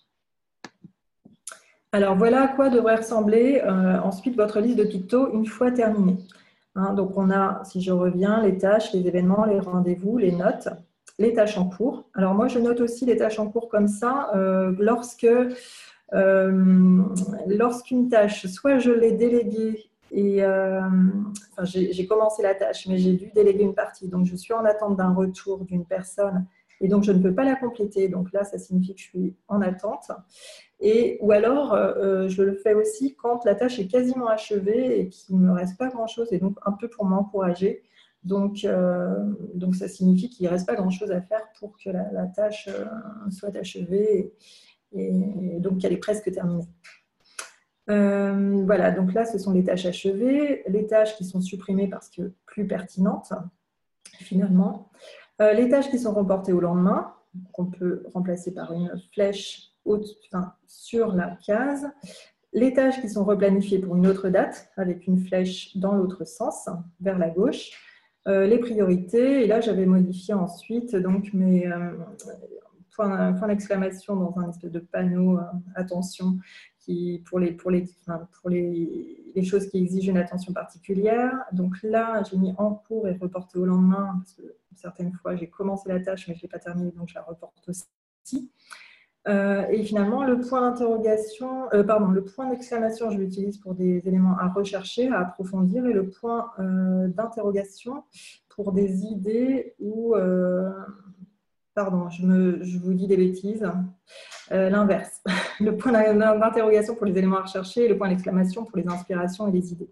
Alors voilà à quoi devrait ressembler euh, ensuite votre liste de pictos une fois terminée. Hein, donc on a, si je reviens, les tâches, les événements, les rendez-vous, les notes, les tâches en cours. Alors moi, je note aussi les tâches en cours comme ça euh, lorsque euh, lorsqu'une tâche, soit je l'ai déléguée et euh, enfin, j'ai commencé la tâche, mais j'ai dû déléguer une partie. Donc, je suis en attente d'un retour d'une personne et donc je ne peux pas la compléter. Donc là, ça signifie que je suis en attente. Et, ou alors, euh, je le fais aussi quand la tâche est quasiment achevée et qu'il ne me reste pas grand-chose et donc un peu pour m'encourager. Donc, euh, donc, ça signifie qu'il ne reste pas grand-chose à faire pour que la, la tâche euh, soit achevée et, et donc qu'elle est presque terminée. Euh, voilà, donc là, ce sont les tâches achevées, les tâches qui sont supprimées parce que plus pertinentes, finalement. Euh, les tâches qui sont reportées au lendemain, qu'on peut remplacer par une flèche haute, enfin, sur la case. Les tâches qui sont replanifiées pour une autre date, avec une flèche dans l'autre sens, vers la gauche. Euh, les priorités, et là j'avais modifié ensuite donc mes euh, points point d'exclamation dans un espèce de panneau euh, attention qui, pour, les, pour, les, enfin, pour les, les choses qui exigent une attention particulière. Donc là j'ai mis en cours et reporté au lendemain parce que certaines fois j'ai commencé la tâche mais je ne l'ai pas terminée donc je la reporte aussi. Euh, et finalement, le point d'interrogation, euh, pardon, le point d'exclamation, je l'utilise pour des éléments à rechercher, à approfondir, et le point euh, d'interrogation pour des idées ou, euh, pardon, je, me, je vous dis des bêtises, euh, l'inverse. Le point d'interrogation pour les éléments à rechercher et le point d'exclamation pour les inspirations et les idées.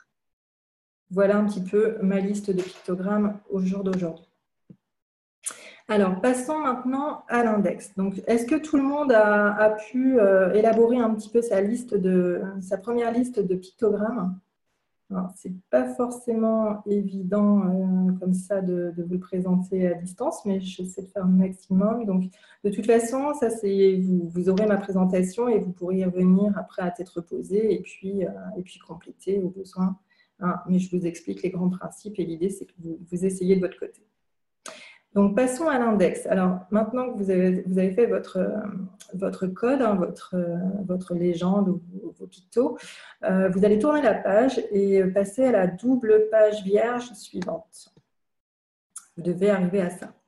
Voilà un petit peu ma liste de pictogrammes au jour d'aujourd'hui. Alors, passons maintenant à l'index. Donc, est-ce que tout le monde a, a pu euh, élaborer un petit peu sa liste de sa première liste de pictogrammes? Ce n'est pas forcément évident euh, comme ça de, de vous le présenter à distance, mais j'essaie de faire le maximum. Donc, de toute façon, ça, c'est vous, vous aurez ma présentation et vous pourrez y revenir après à tête reposée et puis, euh, et puis compléter au besoin. Hein. Mais je vous explique les grands principes et l'idée, c'est que vous, vous essayez de votre côté. Donc, passons à l'index. Alors, maintenant que vous avez, vous avez fait votre, euh, votre code, hein, votre, euh, votre légende ou vos, vos pictos, euh, vous allez tourner la page et passer à la double page vierge suivante. Vous devez arriver à ça.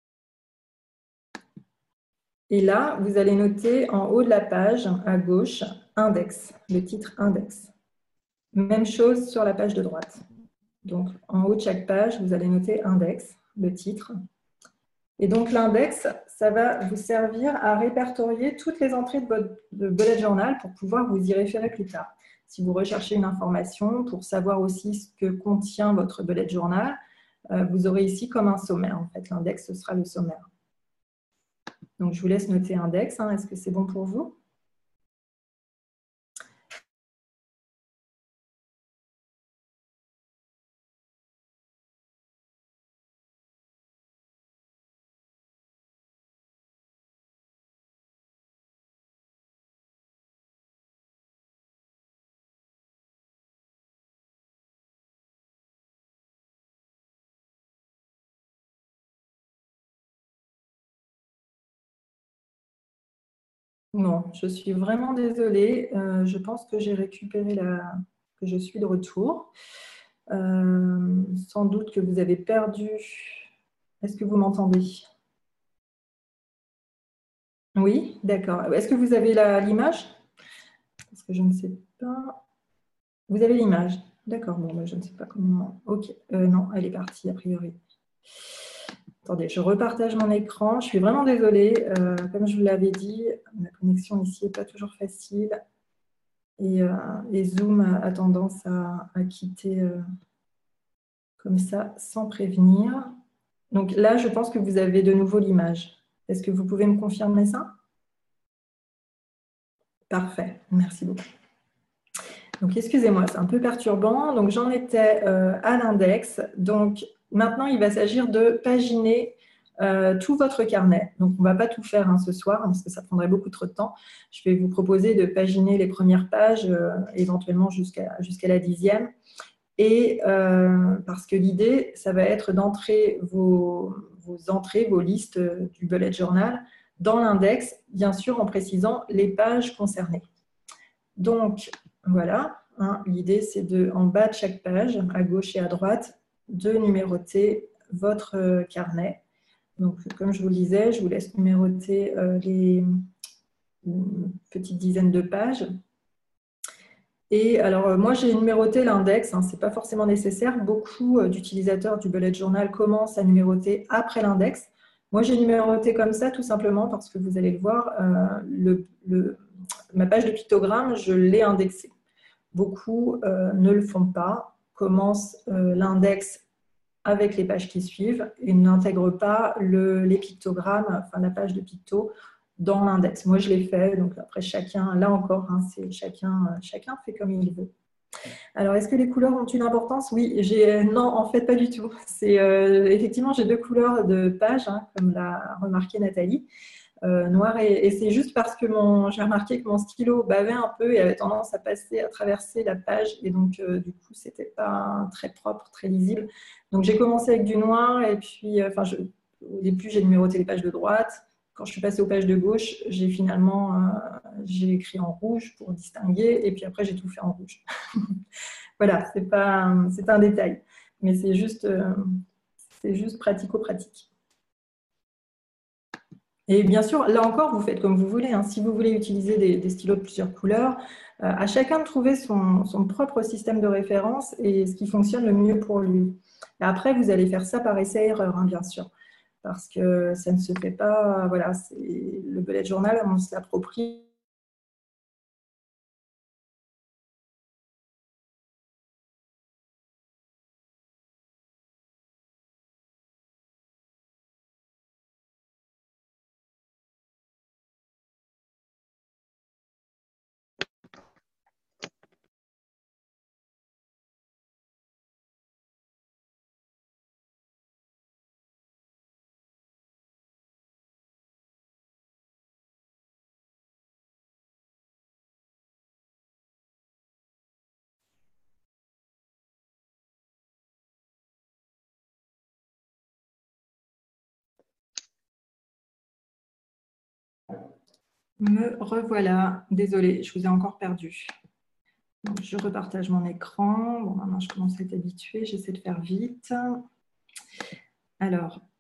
Et là, vous allez noter en haut de la page, à gauche, index, le titre index. Même chose sur la page de droite. Donc, en haut de chaque page, vous allez noter index, le titre. Et donc, l'index, ça va vous servir à répertorier toutes les entrées de votre de bullet journal pour pouvoir vous y référer plus tard. Si vous recherchez une information, pour savoir aussi ce que contient votre bullet journal, euh, vous aurez ici comme un sommaire. En fait, l'index, ce sera le sommaire. Donc, je vous laisse noter index. Hein. Est-ce que c'est bon pour vous ? Non, je suis vraiment désolée. Euh, je pense que j'ai récupéré la... que je suis de retour. Euh, sans doute que vous avez perdu. Est-ce que vous m'entendez ? Oui, d'accord. Est-ce que vous avez l'image? Parce que je ne sais pas. Vous avez l'image? D'accord, bon, bah, je ne sais pas comment. Ok, euh, non, elle est partie a priori. Attendez, je repartage mon écran. Je suis vraiment désolée. Euh, comme je vous l'avais dit, la connexion ici n'est pas toujours facile. Et, euh, et Zoom a, a tendance à, à quitter euh, comme ça, sans prévenir. Donc là, je pense que vous avez de nouveau l'image. Est-ce que vous pouvez me confirmer ça? Parfait, merci beaucoup. Donc, excusez-moi, c'est un peu perturbant. Donc, j'en étais euh, à l'index. Donc, maintenant, il va s'agir de paginer euh, tout votre carnet. Donc, on ne va pas tout faire hein, ce soir hein, parce que ça prendrait beaucoup trop de temps. Je vais vous proposer de paginer les premières pages, euh, éventuellement jusqu'à jusqu'à la dixième. Et euh, parce que l'idée, ça va être d'entrer vos, vos entrées, vos listes du bullet journal dans l'index, bien sûr en précisant les pages concernées. Donc, voilà, hein, l'idée c'est de, en bas de chaque page, à gauche et à droite, de numéroter votre euh, carnet. Donc, comme je vous le disais, je vous laisse numéroter euh, les une petite dizaine de pages. Et alors, euh, moi, j'ai numéroté l'index, hein, ce n'est pas forcément nécessaire. Beaucoup euh, d'utilisateurs du bullet journal commencent à numéroter après l'index. Moi, j'ai numéroté comme ça tout simplement parce que vous allez le voir, euh, le, le, ma page de pictogramme, je l'ai indexée. Beaucoup euh, ne le font pas, commencent euh, l'index avec les pages qui suivent et n'intègrent pas le, les pictogrammes, enfin la page de picto dans l'index. Moi, je l'ai fait, donc après chacun, là encore, hein, c'est chacun, chacun fait comme il veut. Alors, est-ce que les couleurs ont une importance? Oui, j'ai non, en fait, pas du tout. C'est euh, effectivement, j'ai deux couleurs de page, hein, comme l'a remarqué Nathalie. Euh, noir et, et c'est juste parce que j'ai remarqué que mon stylo bavait un peu et avait tendance à passer, à traverser la page et donc euh, du coup c'était pas très propre, très lisible. Donc j'ai commencé avec du noir et puis, euh, enfin, je, au début j'ai numéroté les pages de droite. Quand je suis passée aux pages de gauche, j'ai finalement euh, j'ai écrit en rouge pour distinguer et puis après j'ai tout fait en rouge. Voilà, c'est pas, c'est un détail, mais c'est juste, euh, c'est juste pratico-pratique. Et bien sûr, là encore, vous faites comme vous voulez. Hein. Si vous voulez utiliser des, des stylos de plusieurs couleurs, euh, à chacun de trouver son, son propre système de référence et ce qui fonctionne le mieux pour lui. Et après, vous allez faire ça par essai-erreur, hein, bien sûr, parce que ça ne se fait pas. Voilà, le bullet journal, on se l'approprie. Me revoilà. Désolée, je vous ai encore perdu. Donc, je repartage mon écran. Bon, maintenant, je commence à être habituée. J'essaie de faire vite. Alors,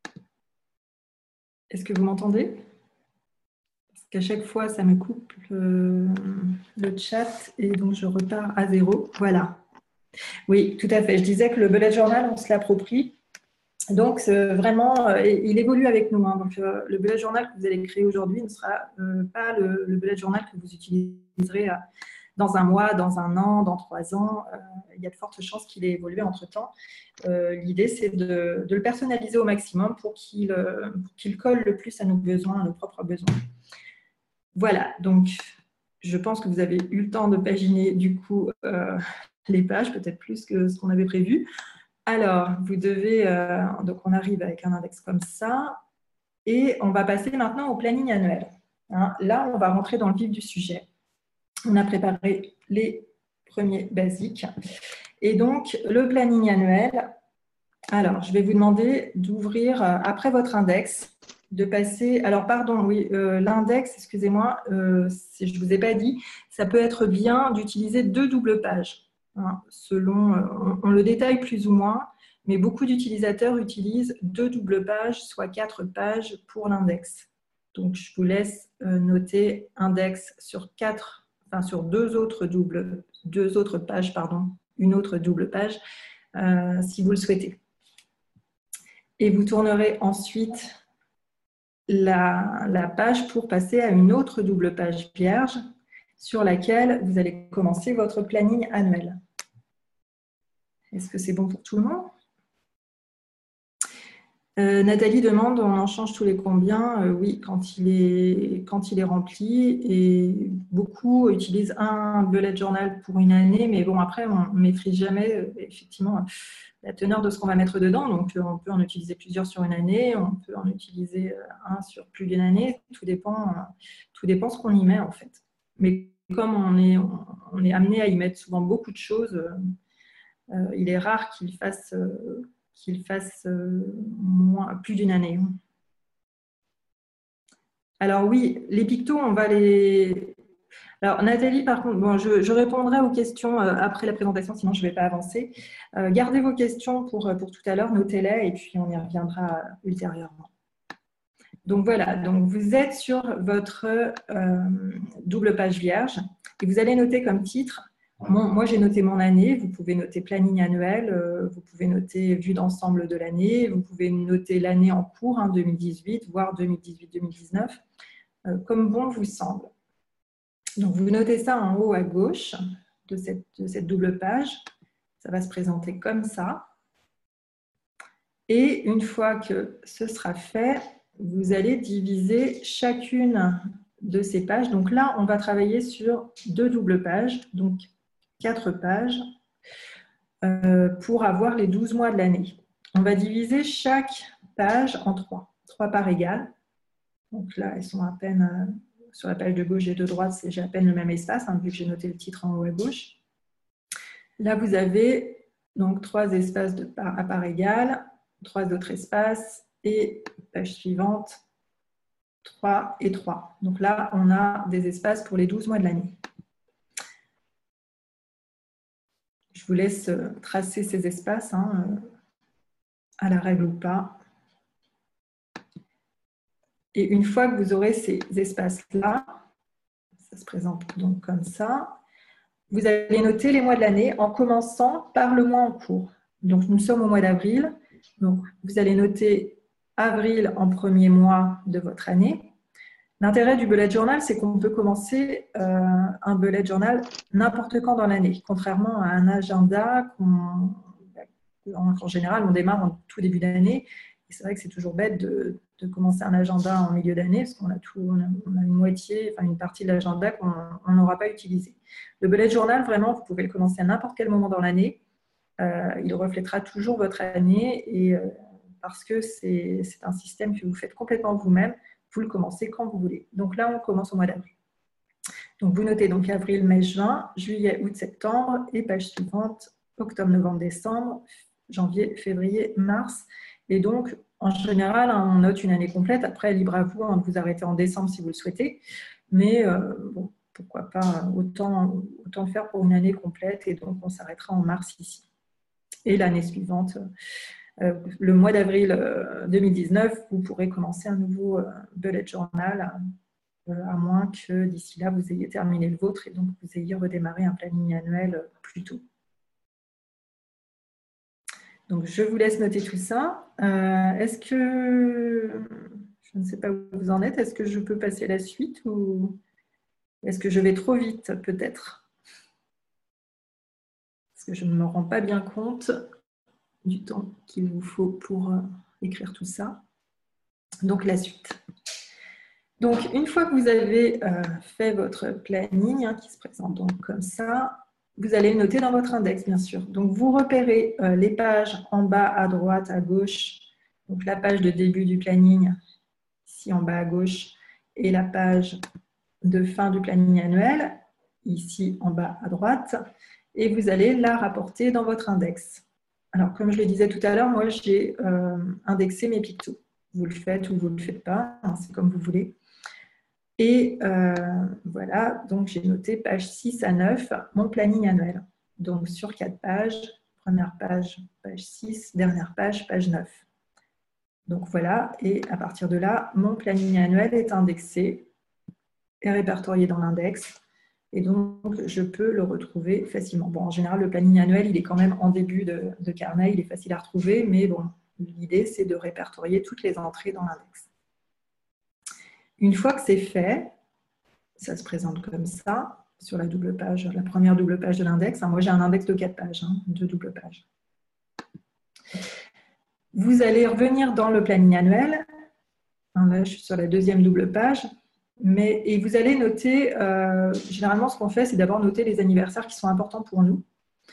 est-ce que vous m'entendez? Parce qu'à chaque fois, ça me coupe le, le chat et donc je repars à zéro. Voilà. Oui, tout à fait. Je disais que le bullet journal, on se l'approprie. Donc, vraiment, euh, il évolue avec nous. Hein. Donc, euh, le bullet journal que vous allez créer aujourd'hui ne sera euh, pas le, le bullet journal que vous utiliserez euh, dans un mois, dans un an, dans trois ans. Euh, il y a de fortes chances qu'il ait évolué entre-temps. Euh, L'idée, c'est de, de le personnaliser au maximum pour qu'il euh, qu'il colle le plus à nos besoins, à nos propres besoins. Voilà, donc je pense que vous avez eu le temps de paginer du coup euh, les pages, peut-être plus que ce qu'on avait prévu. Alors, vous devez, euh, donc on arrive avec un index comme ça, et on va passer maintenant au planning annuel. Hein, là, on va rentrer dans le vif du sujet. On a préparé les premiers basiques. Et donc, le planning annuel, alors, je vais vous demander d'ouvrir, euh, après votre index, de passer… Alors, pardon, oui, euh, l'index, excusez-moi, euh, si je ne vous ai pas dit, ça peut être bien d'utiliser deux doubles pages. Hein, selon, euh, on, on le détaille plus ou moins, mais beaucoup d'utilisateurs utilisent deux doubles pages, soit quatre pages pour l'index. Donc, je vous laisse euh, noter index sur quatre, enfin sur deux autres doubles, deux autres pages, pardon, une autre double page, euh, si vous le souhaitez. Et vous tournerez ensuite la, la page pour passer à une autre double page vierge sur laquelle vous allez commencer votre planning annuel. Est-ce que c'est bon pour tout le monde? Euh, Nathalie demande, on en change tous les combien? euh, Oui, quand il, est, quand il est rempli. Et beaucoup utilisent un bullet journal pour une année, mais bon, après, on ne maîtrise jamais euh, effectivement la teneur de ce qu'on va mettre dedans. Donc, on peut en utiliser plusieurs sur une année, on peut en utiliser un sur plus d'une année. Tout dépend, tout dépend ce qu'on y met, en fait. Mais comme on est, on est amené à y mettre souvent beaucoup de choses, euh, il est rare qu'il fasse… Euh, qu'il fasse moins, plus d'une année. Alors oui, les pictos, on va les… Alors Nathalie, par contre, bon, je, je répondrai aux questions après la présentation, sinon je ne vais pas avancer. Euh, gardez vos questions pour, pour tout à l'heure, notez-les et puis on y reviendra ultérieurement. Donc voilà, donc vous êtes sur votre euh, double page vierge et vous allez noter comme titre… Bon, moi, j'ai noté mon année. Vous pouvez noter planning annuel, euh, vous pouvez noter vue d'ensemble de l'année, vous pouvez noter l'année en cours, hein, deux mille dix-huit, voire deux mille dix-huit deux mille dix-neuf, euh, comme bon vous semble. Donc, vous notez ça en haut à gauche de cette, de cette double page. Ça va se présenter comme ça. Et une fois que ce sera fait, vous allez diviser chacune de ces pages. Donc là, on va travailler sur deux doubles pages. Donc, quatre pages euh, pour avoir les douze mois de l'année. On va diviser chaque page en trois, trois parts égales. Donc là, elles sont à peine, euh, sur la page de gauche et de droite, j'ai à peine le même espace, hein, vu que j'ai noté le titre en haut à gauche. Là, vous avez donc trois espaces de part, à part égale, trois autres espaces, et page suivante, trois et trois. Donc là, on a des espaces pour les douze mois de l'année. Je vous laisse tracer ces espaces, hein, à la règle ou pas. Et une fois que vous aurez ces espaces-là, ça se présente donc comme ça, vous allez noter les mois de l'année en commençant par le mois en cours. Donc, nous sommes au mois d'avril. Donc, vous allez noter avril en premier mois de votre année. L'intérêt du bullet journal, c'est qu'on peut commencer euh, un bullet journal n'importe quand dans l'année, contrairement à un agenda qu'en en général, on démarre en tout début d'année. Et c'est vrai que c'est toujours bête de, de commencer un agenda en milieu d'année parce qu'on a, tout, on a, on a une moitié, enfin une partie de l'agenda qu'on n'aura pas utilisé. Le bullet journal, vraiment, vous pouvez le commencer à n'importe quel moment dans l'année. Euh, il reflètera toujours votre année et euh, parce que c'est un système que vous faites complètement vous-même. Vous le commencez quand vous voulez. Donc là, on commence au mois d'avril. Donc vous notez donc avril, mai, juin, juillet, août, septembre et page suivante, octobre, novembre, décembre, janvier, février, mars. Et donc, En général, hein, on note une année complète. Après, libre à vous hein, de vous arrêter en décembre si vous le souhaitez. Mais euh, bon, pourquoi pas, autant, autant le faire pour une année complète. Et donc, on s'arrêtera en mars ici. Et l'année suivante, euh, le mois d'avril euh, deux mille dix-neuf, vous pourrez commencer un nouveau euh, bullet journal, euh, à moins que d'ici là, vous ayez terminé le vôtre et donc vous ayez redémarré un planning annuel euh, plus tôt. Donc, je vous laisse noter tout ça. Euh, Est-ce que, je ne sais pas où vous en êtes, est-ce que je peux passer à la suite ou est-ce que je vais trop vite peut-être? Parce que je ne me rends pas bien compte du temps qu'il vous faut pour euh, écrire tout ça. Donc, la suite. Donc, une fois que vous avez euh, fait votre planning, hein, qui se présente donc comme ça, vous allez le noter dans votre index, bien sûr. Donc, vous repérez euh, les pages en bas à droite, à gauche. Donc, la page de début du planning, ici en bas à gauche, et la page de fin du planning annuel, ici en bas à droite. Et vous allez la rapporter dans votre index. Alors, comme je le disais tout à l'heure, moi, j'ai euh, indexé mes pictos. Vous le faites ou vous ne le faites pas, hein, c'est comme vous voulez. Et euh, voilà, donc j'ai noté page six à neuf, mon planning annuel. Donc sur quatre pages, première page, page six, dernière page, page neuf. Donc voilà, et à partir de là, mon planning annuel est indexé et répertorié dans l'index. Et donc, je peux le retrouver facilement. Bon, en général, le planning annuel, il est quand même en début de, de carnet, il est facile à retrouver, mais bon, l'idée, c'est de répertorier toutes les entrées dans l'index. Une fois que c'est fait, ça se présente comme ça, sur la double page, la première double page de l'index. Moi, j'ai un index de quatre pages, hein, deux doubles pages. Vous allez revenir dans le planning annuel. Là, je suis sur la deuxième double page. Mais, et vous allez noter, euh, généralement, ce qu'on fait, c'est d'abord noter les anniversaires qui sont importants pour nous.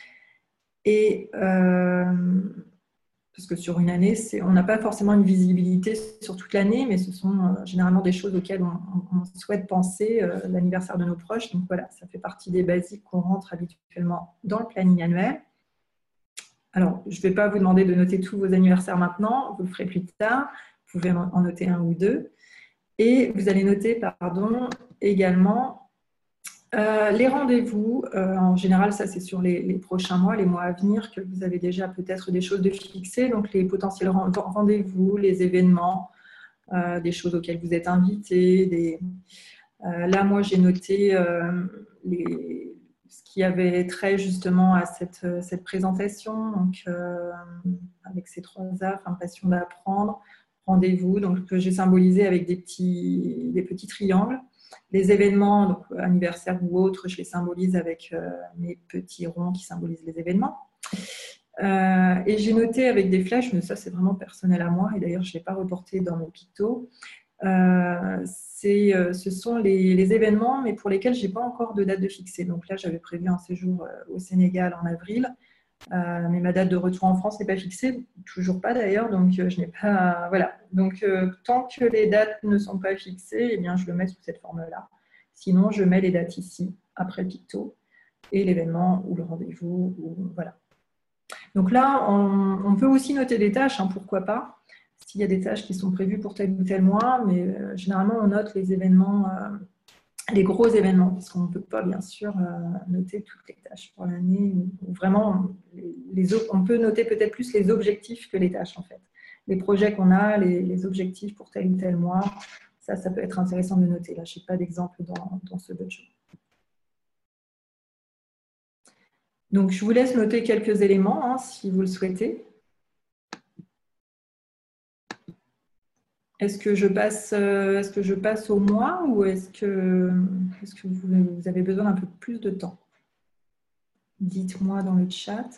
Et euh, parce que sur une année, on n'a pas forcément une visibilité sur toute l'année, mais ce sont euh, généralement des choses auxquelles on, on souhaite penser, euh, l'anniversaire de nos proches. Donc voilà, ça fait partie des basiques qu'on rentre habituellement dans le planning annuel. Alors, je ne vais pas vous demander de noter tous vos anniversaires maintenant, vous le ferez plus tard. Vous pouvez en noter un ou deux. Et vous allez noter, pardon, également euh, les rendez-vous. Euh, en général, ça c'est sur les, les prochains mois, les mois à venir, que vous avez déjà peut-être des choses de fixées. Donc les potentiels rendez-vous, les événements, euh, des choses auxquelles vous êtes invité. Des... Euh, là, moi, j'ai noté euh, les... ce qui avait trait justement à cette, cette présentation, donc euh, avec ces trois A, impression d'apprendre, rendez-vous, donc que j'ai symbolisé avec des petits, des petits triangles. Les événements, donc anniversaire ou autres, je les symbolise avec euh, mes petits ronds qui symbolisent les événements. Euh, et j'ai noté avec des flèches, mais ça c'est vraiment personnel à moi, et d'ailleurs je ne l'ai pas reporté dans mon picto. Euh, euh, ce sont les, les événements, mais pour lesquels je n'ai pas encore de date de fixée. Donc là, j'avais prévu un séjour euh, au Sénégal en avril. Euh, mais ma date de retour en France n'est pas fixée, toujours pas d'ailleurs, donc euh, je n'ai pas. Voilà. Donc euh, tant que les dates ne sont pas fixées, eh bien, je le mets sous cette forme-là. Sinon, je mets les dates ici, après le picto, et l'événement ou le rendez-vous. Ou, voilà. Donc là, on, on peut aussi noter des tâches, hein, pourquoi pas, s'il y a des tâches qui sont prévues pour tel ou tel mois, mais euh, généralement, on note les événements. Euh, les gros événements, parce qu'on ne peut pas bien sûr euh, noter toutes les tâches pour l'année, ou vraiment, les, les, on peut noter peut-être plus les objectifs que les tâches en fait. Les projets qu'on a, les, les objectifs pour tel ou tel mois, ça, ça peut être intéressant de noter. Là, je n'ai pas d'exemple dans, dans ce budget. Donc, je vous laisse noter quelques éléments, hein, si vous le souhaitez. Est-ce que je passe, euh, est-ce que je passe au mois ou est-ce que, est-ce que vous, vous avez besoin d'un peu plus de temps? Dites-moi dans le chat.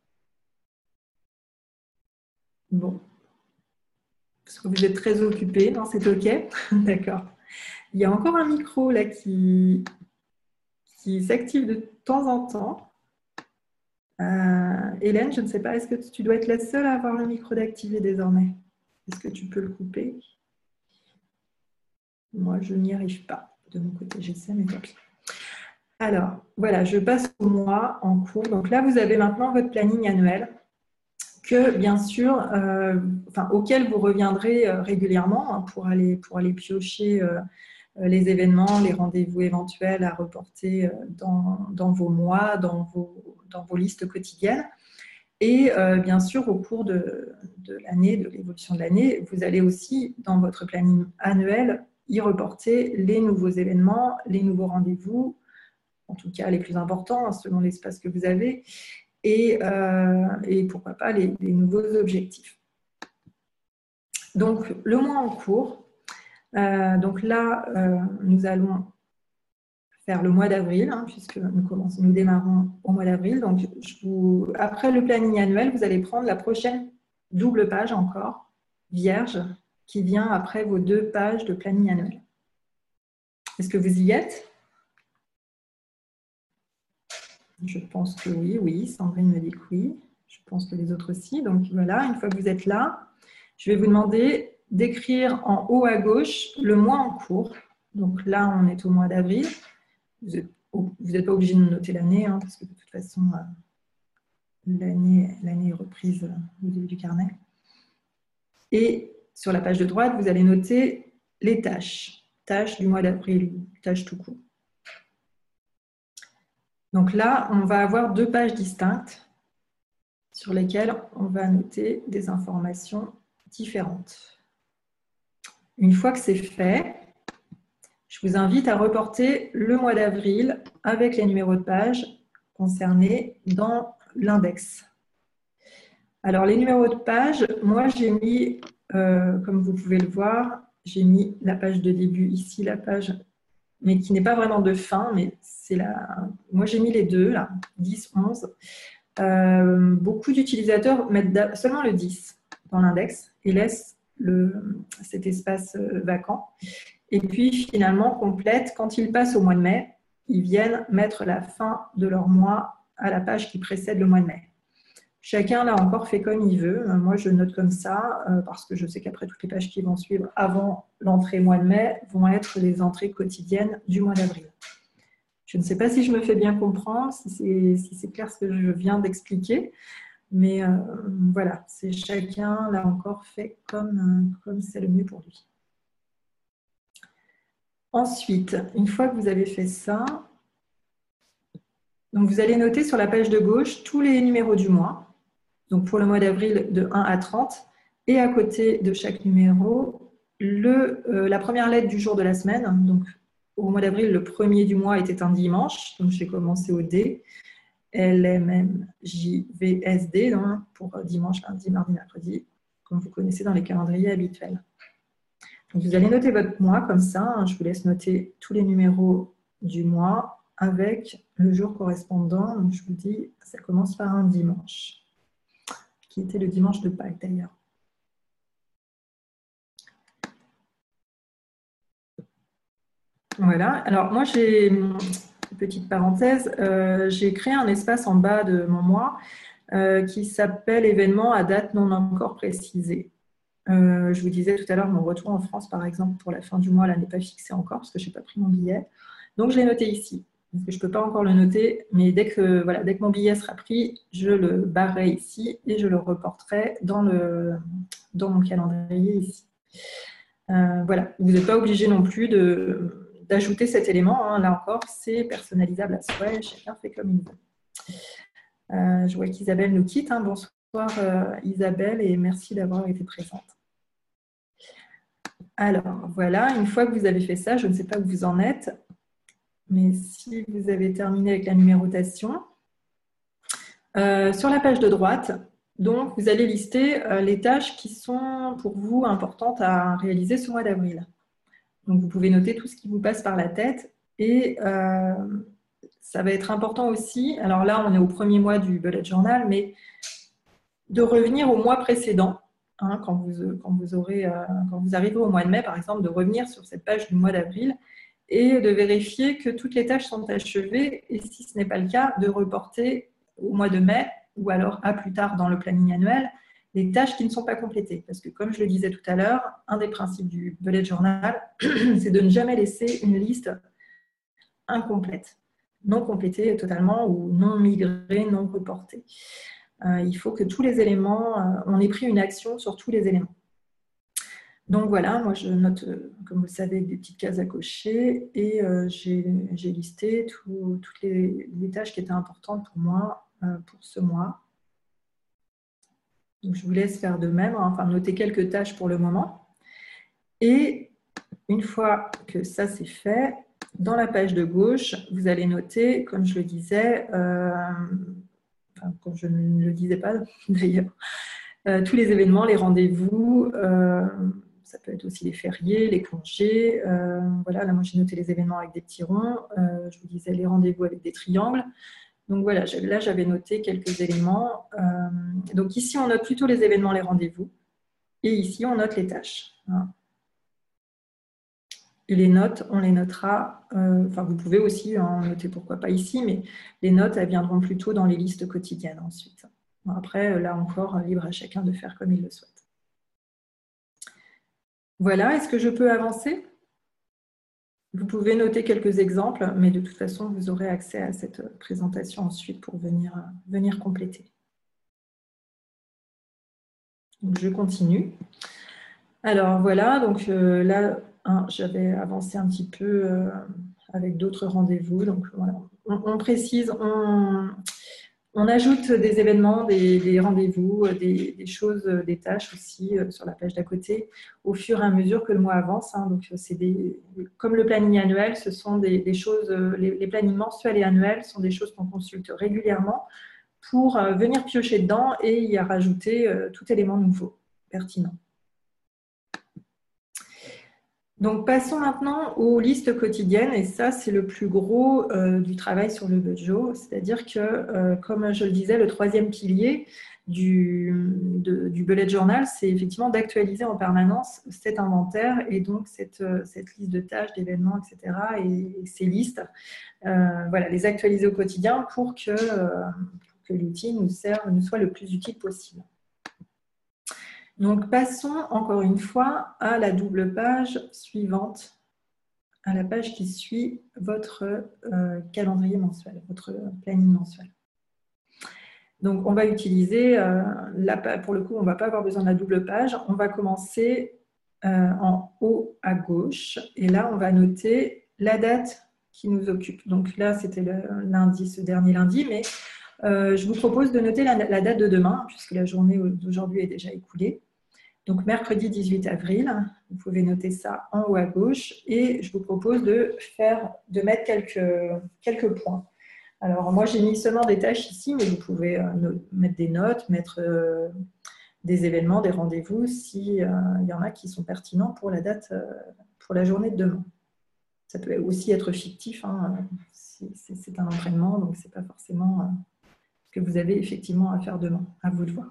Bon. Parce que vous êtes très occupé, non, c'est OK? D'accord. Il y a encore un micro là qui, qui s'active de temps en temps. Euh, Hélène, je ne sais pas, est-ce que tu dois être la seule à avoir le micro d'activer désormais? Est-ce que tu peux le couper? Moi, je n'y arrive pas. De mon côté, j'essaie, mais tant pis. Alors, voilà, je passe au mois en cours. Donc là, vous avez maintenant votre planning annuel que, bien sûr, euh, enfin, auxquels vous reviendrez euh, régulièrement hein, pour, aller, pour aller piocher euh, les événements, les rendez-vous éventuels à reporter euh, dans, dans vos mois, dans vos, dans vos listes quotidiennes. Et euh, bien sûr, au cours de, de l'année, de l'évolution de l'année, vous allez aussi, dans votre planning annuel, y reporter les nouveaux événements, les nouveaux rendez-vous, en tout cas les plus importants, selon l'espace que vous avez, et, euh, et pourquoi pas les, les nouveaux objectifs. Donc, le mois en cours, euh, donc là, euh, nous allons faire le mois d'avril, hein, puisque nous, commençons, nous démarrons au mois d'avril. Donc, je vous, après le planning annuel, vous allez prendre la prochaine double page encore, vierge, qui vient après vos deux pages de planning annuel. Est-ce que vous y êtes? Je pense que oui, oui. Sandrine me dit que oui. Je pense que les autres aussi. Donc voilà, une fois que vous êtes là, je vais vous demander d'écrire en haut à gauche le mois en cours. Donc là, on est au mois d'avril. Vous n'êtes pas obligé de noter l'année, hein, parce que de toute façon, euh, l'année l'année est reprise au début du carnet. Et sur la page de droite, vous allez noter les tâches. Tâches du mois d'avril, tâches tout court. Donc là, on va avoir deux pages distinctes sur lesquelles on va noter des informations différentes. Une fois que c'est fait, je vous invite à reporter le mois d'avril avec les numéros de page concernés dans l'index. Alors, les numéros de page, moi, j'ai mis, euh, comme vous pouvez le voir, j'ai mis la page de début ici, la page, mais qui n'est pas vraiment de fin, mais c'est la... Moi, j'ai mis les deux, là, dix, onze. Euh, beaucoup d'utilisateurs mettent seulement le dix dans l'index et laissent le, cet espace vacant. Et puis, finalement, complète, quand ils passent au mois de mai, ils viennent mettre la fin de leur mois à la page qui précède le mois de mai. Chacun l'a encore fait comme il veut. Moi, je note comme ça euh, parce que je sais qu'après, toutes les pages qui vont suivre avant l'entrée mois de mai vont être les entrées quotidiennes du mois d'avril. Je ne sais pas si je me fais bien comprendre, si c'est si c'est clair ce que je viens d'expliquer, mais euh, voilà, c'est chacun l'a encore fait comme comme c'est le mieux pour lui. Ensuite, une fois que vous avez fait ça, donc vous allez noter sur la page de gauche tous les numéros du mois. Donc pour le mois d'avril de un à trente, et à côté de chaque numéro, le, euh, la première lettre du jour de la semaine. Donc au mois d'avril, le premier du mois était un dimanche, donc j'ai commencé au D, L M N J V S D, donc pour dimanche, lundi, mardi, mercredi, comme vous connaissez dans les calendriers habituels. Donc vous allez noter votre mois comme ça, je vous laisse noter tous les numéros du mois avec le jour correspondant. Donc je vous dis, ça commence par un dimanche, qui était le dimanche de Pâques d'ailleurs. Voilà, alors moi j'ai, petite parenthèse, euh, j'ai créé un espace en bas de mon mois euh, qui s'appelle événements à date non encore précisée. Euh, je vous disais tout à l'heure, mon retour en France par exemple pour la fin du mois là n'est pas fixé encore parce que je n'ai pas pris mon billet. Donc je l'ai noté ici. Parce que je ne peux pas encore le noter, mais dès que, voilà, dès que mon billet sera pris, je le barrerai ici et je le reporterai dans, le, dans mon calendrier ici. Euh, voilà, vous n'êtes pas obligé non plus d'ajouter cet élément. Hein. Là encore, c'est personnalisable à souhait, chacun fait comme il veut. Euh, je vois qu'Isabelle nous quitte. Hein. Bonsoir euh, Isabelle et merci d'avoir été présente. Alors voilà, une fois que vous avez fait ça, je ne sais pas où vous en êtes. Mais si vous avez terminé avec la numérotation, euh, sur la page de droite, donc vous allez lister euh, les tâches qui sont pour vous importantes à réaliser ce mois d'avril. Donc vous pouvez noter tout ce qui vous passe par la tête et euh, ça va être important aussi, alors là on est au premier mois du bullet journal, mais de revenir au mois précédent, hein, quand, vous, quand, vous aurez, euh, quand vous arrivez au mois de mai par exemple, de revenir sur cette page du mois d'avril et de vérifier que toutes les tâches sont achevées et si ce n'est pas le cas, de reporter au mois de mai ou alors à plus tard dans le planning annuel les tâches qui ne sont pas complétées. Parce que comme je le disais tout à l'heure, un des principes du bullet journal, c'est de ne jamais laisser une liste incomplète, non complétée totalement ou non migrée, non reportée. euh, il faut que tous les éléments, euh, on ait pris une action sur tous les éléments. Donc voilà, moi je note, euh, comme vous le savez, des petites cases à cocher et euh, j'ai listé tout, toutes les, les tâches qui étaient importantes pour moi euh, pour ce mois. Donc, je vous laisse faire de même, hein, enfin noter quelques tâches pour le moment. Et une fois que ça c'est fait, dans la page de gauche, vous allez noter, comme je le disais, euh, enfin, comme je ne le disais pas d'ailleurs, euh, tous les événements, les rendez-vous, euh, ça peut être aussi les fériés, les congés. Euh, voilà, là moi j'ai noté les événements avec des petits ronds. Euh, je vous disais les rendez-vous avec des triangles. Donc voilà, là j'avais noté quelques éléments. Euh, donc ici on note plutôt les événements, les rendez-vous. Et ici on note les tâches. Voilà. Et les notes, on les notera, euh, enfin vous pouvez aussi en noter, pourquoi pas ici, mais les notes, elles viendront plutôt dans les listes quotidiennes ensuite. Bon, après, là encore, libre à chacun de faire comme il le souhaite. Voilà, est-ce que je peux avancer? Vous pouvez noter quelques exemples, mais de toute façon, vous aurez accès à cette présentation ensuite pour venir, venir compléter. Donc, je continue. Alors voilà, donc euh, là, hein, j'avais avancé un petit peu euh, avec d'autres rendez-vous. Donc voilà, on, on précise, on, on ajoute des événements, des, des rendez-vous, des, des choses, des tâches aussi euh, sur la page d'à côté au fur et à mesure que le mois avance. Hein. Donc c'est des, comme le planning annuel, ce sont des, des choses, les, les plannings mensuels et annuels sont des choses qu'on consulte régulièrement pour euh, venir piocher dedans et y rajouter euh, tout élément nouveau, pertinent. Donc, passons maintenant aux listes quotidiennes, et ça, c'est le plus gros euh, du travail sur le Budjo, c'est-à-dire que, euh, comme je le disais, le troisième pilier du, de, du bullet journal, c'est effectivement d'actualiser en permanence cet inventaire et donc cette, cette liste de tâches, d'événements, et cetera, et, et ces listes, euh, voilà, les actualiser au quotidien pour que, euh, pour que l'outil nous serve, nous soit le plus utile possible. Donc, passons encore une fois à la double page suivante, à la page qui suit votre euh, calendrier mensuel, votre planning mensuel. Donc, on va utiliser, euh, la, pour le coup, on ne va pas avoir besoin de la double page. On va commencer euh, en haut à gauche. Et là, on va noter la date qui nous occupe. Donc là, c'était le lundi, ce dernier lundi, mais euh, je vous propose de noter la, la date de demain, puisque la journée d'aujourd'hui est déjà écoulée. Donc, mercredi dix-huit avril, vous pouvez noter ça en haut à gauche et je vous propose de, faire, de mettre quelques, quelques points. Alors, moi, j'ai mis seulement des tâches ici, mais vous pouvez euh, mettre des notes, mettre euh, des événements, des rendez-vous, s'il euh, y en a qui sont pertinents pour la date, euh, pour la journée de demain. Ça peut aussi être fictif, hein, c'est un entraînement, donc ce n'est pas forcément euh, ce que vous avez effectivement à faire demain, à vous de voir.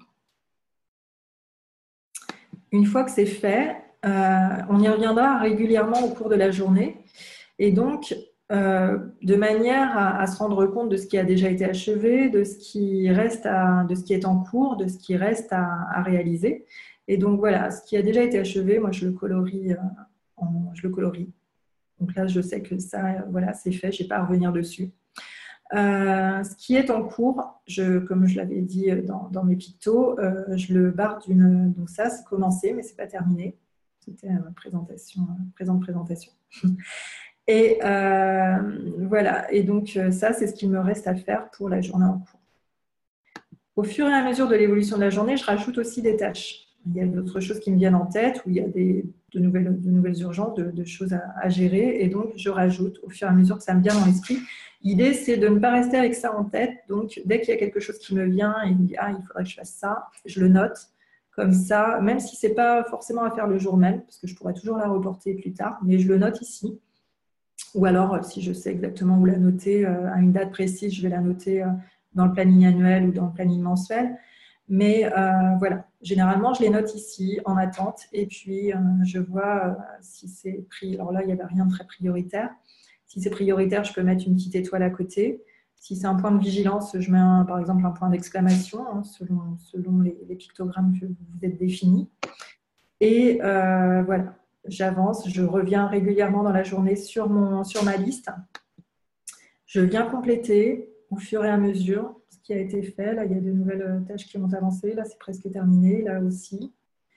Une fois que c'est fait, euh, on y reviendra régulièrement au cours de la journée et donc euh, de manière à, à se rendre compte de ce qui a déjà été achevé, de ce qui reste à, de ce qui est en cours, de ce qui reste à, à réaliser. Et donc voilà, ce qui a déjà été achevé, moi je le colorie, euh, en, je le colorie. Donc là, je sais que ça, voilà, c'est fait, je n'ai pas à revenir dessus. Euh, ce qui est en cours, je, comme je l'avais dit dans, dans mes pictos, euh, je le barre d'une. Donc, ça, c'est commencé, mais ce n'est pas terminé. C'était ma présentation, présente présentation. Et euh, voilà. Et donc, ça, c'est ce qu'il me reste à faire pour la journée en cours. Au fur et à mesure de l'évolution de la journée, je rajoute aussi des tâches. Il y a d'autres choses qui me viennent en tête, où il y a des, de, nouvelles, de nouvelles urgences, de, de choses à, à gérer. Et donc, je rajoute au fur et à mesure que ça me vient dans l'esprit. L'idée, c'est de ne pas rester avec ça en tête. Donc, dès qu'il y a quelque chose qui me vient et me dit « Ah, il faudrait que je fasse ça », je le note comme ça, même si ce n'est pas forcément à faire le jour même, parce que je pourrais toujours la reporter plus tard, mais je le note ici. Ou alors, si je sais exactement où la noter, à une date précise, je vais la noter dans le planning annuel ou dans le planning mensuel. Mais euh, voilà, généralement, je les note ici en attente et puis euh, je vois euh, si c'est pris. Alors là, il n'y avait rien de très prioritaire. Si c'est prioritaire, je peux mettre une petite étoile à côté. Si c'est un point de vigilance, je mets un, par exemple un point d'exclamation hein, selon, selon les, les pictogrammes que vous êtes définis. Et euh, voilà, j'avance, je reviens régulièrement dans la journée sur, mon, sur ma liste. Je viens compléter au fur et à mesure. Ce qui a été fait. Là, il y a de nouvelles tâches qui ont avancé. Là, c'est presque terminé. Là aussi.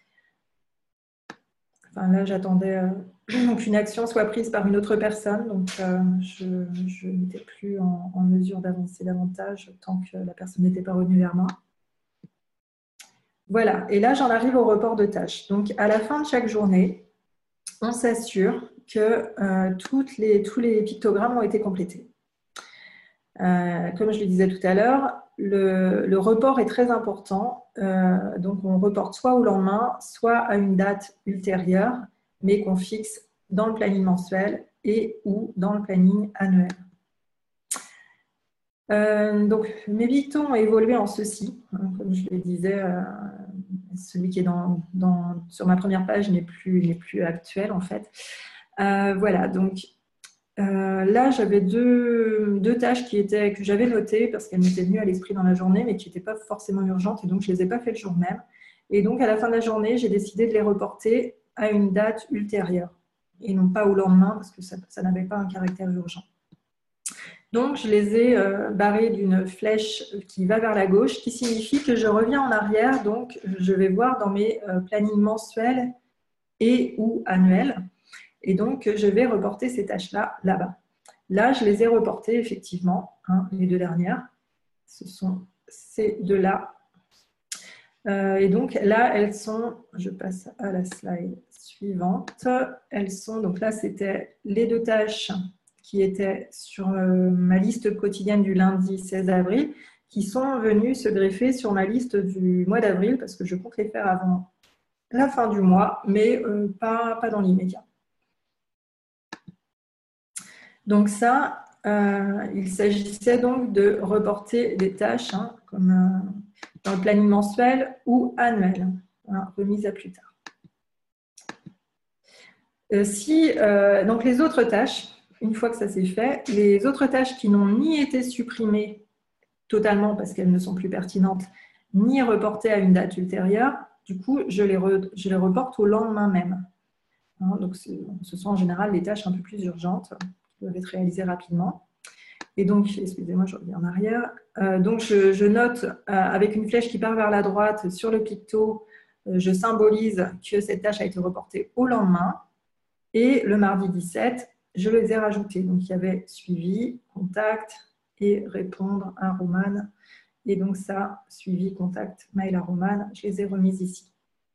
Enfin, là, j'attendais euh, qu'une action soit prise par une autre personne. Donc, euh, je, je n'étais plus en, en mesure d'avancer davantage tant que la personne n'était pas revenue vers moi. Voilà. Et là, j'en arrive au report de tâches. Donc, à la fin de chaque journée, on s'assure que euh, toutes les, tous les pictogrammes ont été complétés. Euh, comme je le disais tout à l'heure, le, le report est très important. Euh, donc, on reporte soit au lendemain, soit à une date ultérieure, mais qu'on fixe dans le planning mensuel et ou dans le planning annuel. Euh, donc, mes pictos ont évolué en ceci. Hein, comme je le disais, euh, celui qui est dans, dans, sur ma première page n'est plus, n'est plus actuel, en fait. Euh, voilà, donc... Euh, là, j'avais deux, deux tâches qui étaient, que j'avais notées parce qu'elles m'étaient venues à l'esprit dans la journée, mais qui n'étaient pas forcément urgentes, et donc je ne les ai pas fait le jour même. Et donc, à la fin de la journée, j'ai décidé de les reporter à une date ultérieure, et non pas au lendemain, parce que ça, ça n'avait pas un caractère urgent. Donc, je les ai euh, barrés d'une flèche qui va vers la gauche, qui signifie que je reviens en arrière, donc je vais voir dans mes euh, plannings mensuels et ou annuels. Et donc, je vais reporter ces tâches-là, là-bas. Là, je les ai reportées, effectivement, hein, les deux dernières. Ce sont ces deux-là. Euh, et donc, là, elles sont, je passe à la slide suivante. Elles sont, donc là, c'était les deux tâches qui étaient sur euh, ma liste quotidienne du lundi seize avril, qui sont venues se greffer sur ma liste du mois d'avril, parce que je compte les faire avant la fin du mois, mais euh, pas, pas dans l'immédiat. Donc ça, euh, il s'agissait donc de reporter des tâches hein, comme euh, dans le planning mensuel ou annuel, hein, remise à plus tard. Euh, si, euh, donc les autres tâches, une fois que ça s'est fait, les autres tâches qui n'ont ni été supprimées totalement parce qu'elles ne sont plus pertinentes, ni reportées à une date ultérieure, du coup, je les, re, je les reporte au lendemain même. Hein, donc, ce sont en général les tâches un peu plus urgentes qui doivent être réalisées rapidement. Et donc, excusez-moi, je reviens en arrière. Euh, donc, je, je note euh, avec une flèche qui part vers la droite sur le picto, euh, je symbolise que cette tâche a été reportée au lendemain. Et le mardi dix-sept, je les ai rajoutés. Donc, il y avait suivi, contact et répondre à Romane. Et donc, ça, suivi, contact, mail à Romane, je les ai remises ici.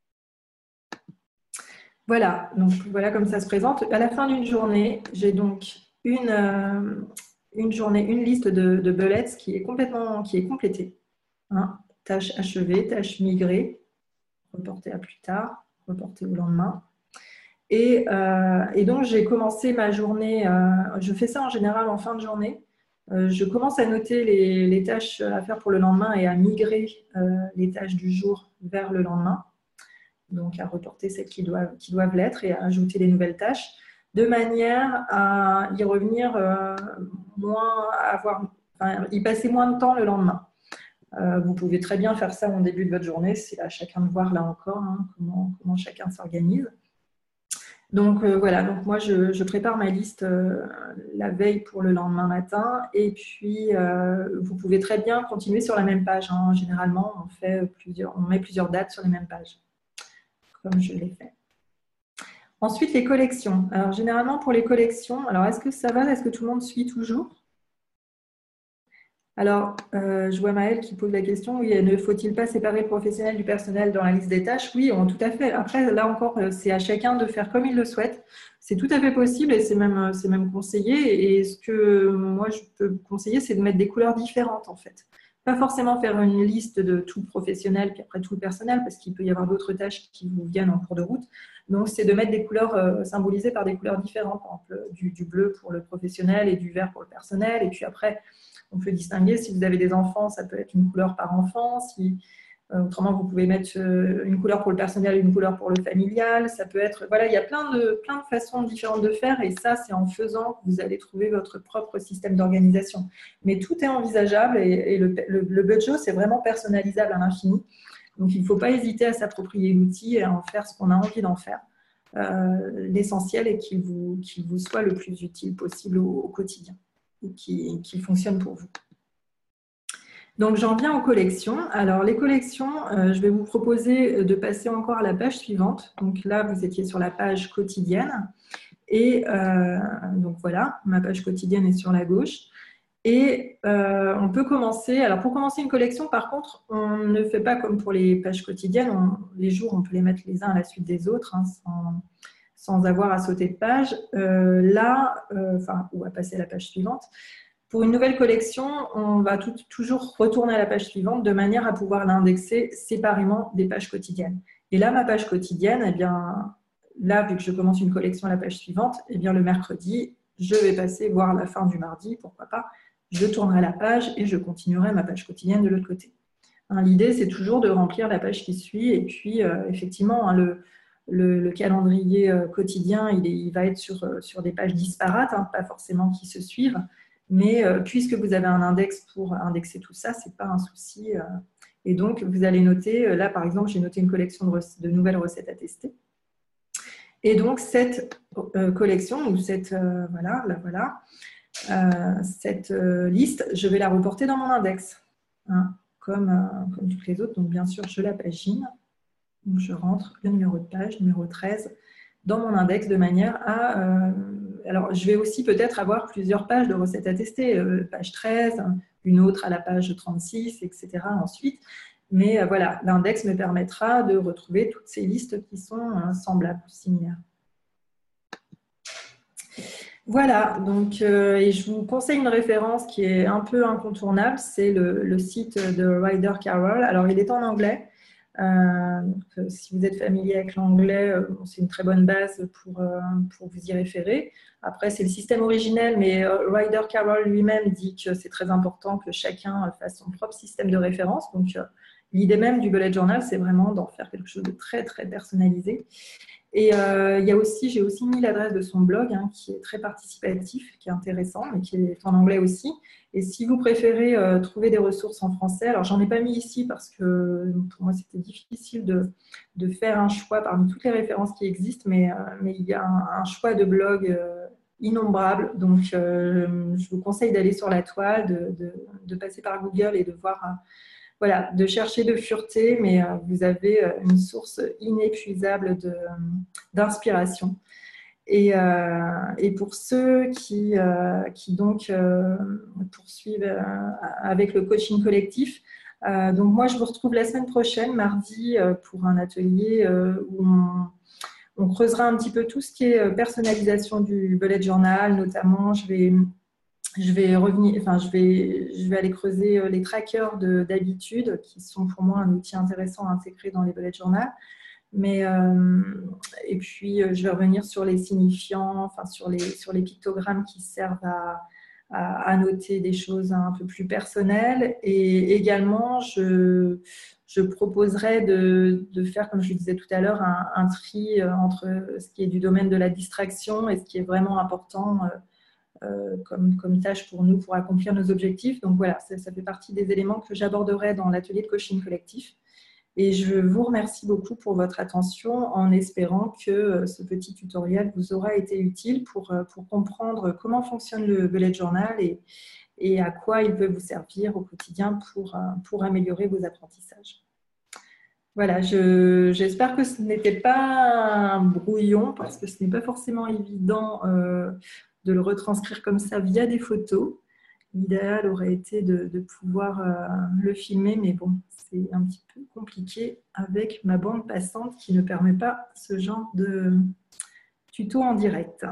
Voilà, donc voilà comme ça se présente. À la fin d'une journée, j'ai donc une, euh, une journée, une liste de, de bullets qui est complètement, qui est complétée. Hein, tâche achevée, tâche migrée, reportée à plus tard, reportée au lendemain. Et, euh, et donc, j'ai commencé ma journée, euh, je fais ça en général en fin de journée. Euh, je commence à noter les, les tâches à faire pour le lendemain et à migrer euh, les tâches du jour vers le lendemain. Donc à reporter celles qui doivent, qui doivent l'être et à ajouter des nouvelles tâches, de manière à y revenir euh, moins, à avoir, enfin, y passer moins de temps le lendemain. Euh, vous pouvez très bien faire ça en début de votre journée, c'est à chacun de voir là encore hein, comment, comment chacun s'organise. Donc euh, voilà, donc moi je, je prépare ma liste euh, la veille pour le lendemain matin et puis euh, vous pouvez très bien continuer sur la même page. Hein. Généralement, on, fait plusieurs, on met plusieurs dates sur les mêmes pages, comme je l'ai fait. Ensuite, les collections. Alors, généralement, pour les collections, alors est-ce que ça va? Est-ce que tout le monde suit toujours? Alors, euh, je vois Maëlle qui pose la question, oui, ne faut-il pas séparer le professionnel du personnel dans la liste des tâches? Oui, on, tout à fait. Après, là encore, c'est à chacun de faire comme il le souhaite. C'est tout à fait possible et c'est même, c'est même conseillé. Et ce que moi, je peux conseiller, c'est de mettre des couleurs différentes, en fait. Pas forcément faire une liste de tout professionnel, puis après tout le personnel, parce qu'il peut y avoir d'autres tâches qui vous viennent en cours de route. Donc, c'est de mettre des couleurs euh, symbolisées par des couleurs différentes, par exemple du, du bleu pour le professionnel et du vert pour le personnel. Et puis après, on peut distinguer, si vous avez des enfants, ça peut être une couleur par enfant. Si, euh, autrement, vous pouvez mettre euh, une couleur pour le personnel et une couleur pour le familial. Ça peut être, voilà, il y a plein de, plein de façons différentes de faire. Et ça, c'est en faisant que vous allez trouver votre propre système d'organisation. Mais tout est envisageable et, et le, le, le budget, c'est vraiment personnalisable à l'infini. Donc, il ne faut pas hésiter à s'approprier l'outil et à en faire ce qu'on a envie d'en faire. Euh, l'essentiel est qu'il vous, qu'il vous soit le plus utile possible au, au quotidien et qui, qui fonctionne pour vous. Donc, j'en viens aux collections. Alors, les collections, euh, je vais vous proposer de passer encore à la page suivante. Donc là, vous étiez sur la page quotidienne. Et euh, donc, voilà, ma page quotidienne est sur la gauche. Et euh, on peut commencer. Alors, pour commencer une collection, par contre, on ne fait pas comme pour les pages quotidiennes. On, les jours, on peut les mettre les uns à la suite des autres, hein, sans, sans avoir à sauter de page. Euh, là, euh, enfin, ou à passer à la page suivante. Pour une nouvelle collection, on va tout, toujours retourner à la page suivante de manière à pouvoir l'indexer séparément des pages quotidiennes. Et là, ma page quotidienne, eh bien, là, vu que je commence une collection à la page suivante, eh bien, le mercredi, je vais passer voir la fin du mardi, pourquoi pas, je tournerai la page et je continuerai ma page quotidienne de l'autre côté. Hein, l'idée, c'est toujours de remplir la page qui suit. Et puis, euh, effectivement, hein, le, le, le calendrier euh, quotidien, il, est, il va être sur, euh, sur des pages disparates, hein, pas forcément qui se suivent. Mais euh, puisque vous avez un index pour indexer tout ça, ce n'est pas un souci. Euh, et donc, vous allez noter, euh, là par exemple, j'ai noté une collection de, de nouvelles recettes à tester. Et donc, cette euh, collection, ou cette, euh, voilà, là, voilà, euh, cette euh, liste, je vais la reporter dans mon index, hein, comme, euh, comme toutes les autres. Donc, bien sûr, je la pagine. Donc, je rentre le numéro de page, numéro treize, dans mon index de manière à... Euh, alors, je vais aussi peut-être avoir plusieurs pages de recettes à tester, euh, page treize, une autre à la page trente-six, et cetera ensuite. Mais euh, voilà, l'index me permettra de retrouver toutes ces listes qui sont euh, semblables, similaires. Voilà, donc, euh, et je vous conseille une référence qui est un peu incontournable, c'est le, le site de Ryder Carroll. Alors, il est en anglais. Euh, donc, si vous êtes familier avec l'anglais, euh, c'est une très bonne base pour, euh, pour vous y référer. Après, c'est le système originel, mais euh, Ryder Carroll lui-même dit que c'est très important que chacun fasse son propre système de référence. Donc, euh, l'idée même du bullet journal, c'est vraiment d'en faire quelque chose de très, très personnalisé. Et euh, il y a aussi, j'ai aussi mis l'adresse de son blog, hein, qui est très participatif, qui est intéressant, mais qui est en anglais aussi. Et si vous préférez euh, trouver des ressources en français, alors j'en ai pas mis ici parce que pour moi c'était difficile de, de faire un choix parmi toutes les références qui existent, mais, euh, mais il y a un, un choix de blogs euh, innombrables. Donc euh, je vous conseille d'aller sur la toile, de, de, de passer par Google et de voir... Euh, Voilà, de chercher de fureter, mais euh, vous avez euh, une source inépuisable d'inspiration. Et, euh, et pour ceux qui, euh, qui donc euh, poursuivent euh, avec le coaching collectif, euh, donc moi je vous retrouve la semaine prochaine, mardi, euh, pour un atelier euh, où on, on creusera un petit peu tout ce qui est personnalisation du bullet journal, notamment je vais... Je vais revenir, enfin, je vais, je vais aller creuser les trackers d'habitude, qui sont pour moi un outil intéressant à intégrer dans les bullet journal. Mais, euh, et puis, je vais revenir sur les signifiants, enfin, sur les, sur les pictogrammes qui servent à, à, à noter des choses un peu plus personnelles. Et également, je, je proposerai de, de faire, comme je le disais tout à l'heure, un, un tri entre ce qui est du domaine de la distraction et ce qui est vraiment important Euh, comme, comme tâche pour nous, pour accomplir nos objectifs. Donc voilà, ça, ça fait partie des éléments que j'aborderai dans l'atelier de coaching collectif. Et je vous remercie beaucoup pour votre attention en espérant que ce petit tutoriel vous aura été utile pour, pour comprendre comment fonctionne le bullet journal et, et à quoi il peut vous servir au quotidien pour, pour améliorer vos apprentissages. Voilà, j'espère que ce n'était pas un brouillon parce que ce n'est pas forcément évident euh, de le retranscrire comme ça via des photos. L'idéal aurait été de, de pouvoir euh, le filmer, mais bon, c'est un petit peu compliqué avec ma bande passante qui ne permet pas ce genre de tuto en direct.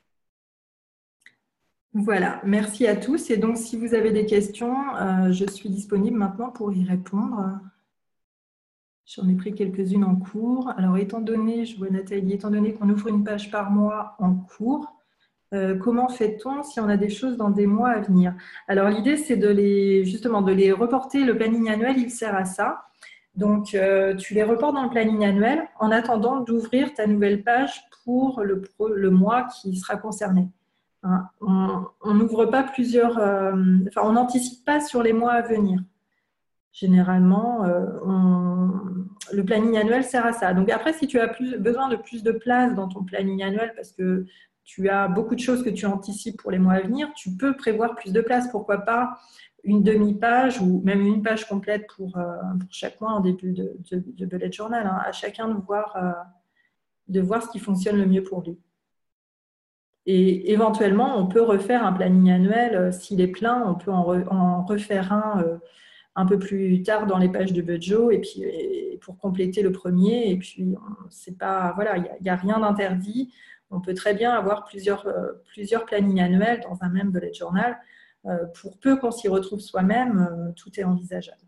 Voilà, merci à tous. Et donc, si vous avez des questions, euh, je suis disponible maintenant pour y répondre. J'en ai pris quelques-unes en cours. Alors, étant donné, je vois Nathalie, étant donné qu'on ouvre une page par mois en cours, Euh, comment fait-on si on a des choses dans des mois à venir? Alors, l'idée, c'est de les, justement, de les reporter. Le planning annuel, il sert à ça. Donc, euh, tu les reportes dans le planning annuel en attendant d'ouvrir ta nouvelle page pour le, le mois qui sera concerné. Hein, on n'ouvre pas plusieurs... Euh, enfin, on n'anticipe pas sur les mois à venir. Généralement, euh, on, le planning annuel sert à ça. Donc, après, si tu as plus, besoin de plus de place dans ton planning annuel parce que tu as beaucoup de choses que tu anticipes pour les mois à venir, tu peux prévoir plus de place. Pourquoi pas une demi-page ou même une page complète pour, euh, pour chaque mois en début de, de, de bullet journal, hein, à chacun de voir, euh, de voir ce qui fonctionne le mieux pour lui. Et éventuellement, on peut refaire un planning annuel. Euh, s'il est plein, on peut en, re, en refaire un euh, un peu plus tard dans les pages de Budjo et puis et pour compléter le premier. Et puis, c'est pas, voilà, il n'y a, a rien d'interdit. On peut très bien avoir plusieurs, euh, plusieurs plannings annuels dans un même bullet journal. Euh, pour peu qu'on s'y retrouve soi-même, euh, tout est envisageable.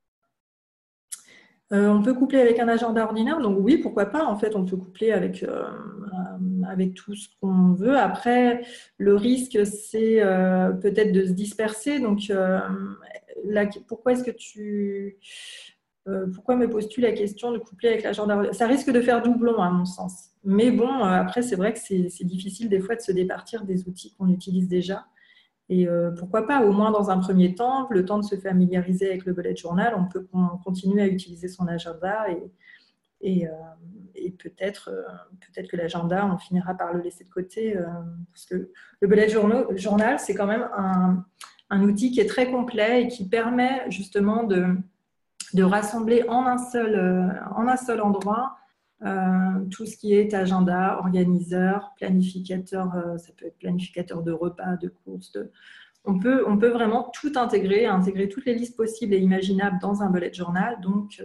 Euh, on peut coupler avec un agenda ordinaire, donc oui, pourquoi pas. En fait, on peut coupler avec, euh, avec tout ce qu'on veut. Après, le risque, c'est euh, peut-être de se disperser. Donc, euh, la, pourquoi est-ce que tu... Euh, pourquoi me poses-tu la question de coupler avec l'agenda ordinaire? Ça risque de faire doublon, à mon sens. Mais bon, euh, après, c'est vrai que c'est difficile des fois de se départir des outils qu'on utilise déjà. Et euh, pourquoi pas, au moins dans un premier temps, le temps de se familiariser avec le bullet journal, on peut continuer à utiliser son agenda et, et, euh, et peut-être euh, peut-être que l'agenda, on finira par le laisser de côté. Euh, parce que le bullet journal, c'est quand même un, un outil qui est très complet et qui permet justement de, de rassembler en un seul, euh, en un seul endroit Euh, tout ce qui est agenda, organiseur, planificateur, euh, ça peut être planificateur de repas, de courses. De... On, peut, on peut vraiment tout intégrer, intégrer toutes les listes possibles et imaginables dans un bullet journal. Donc, euh,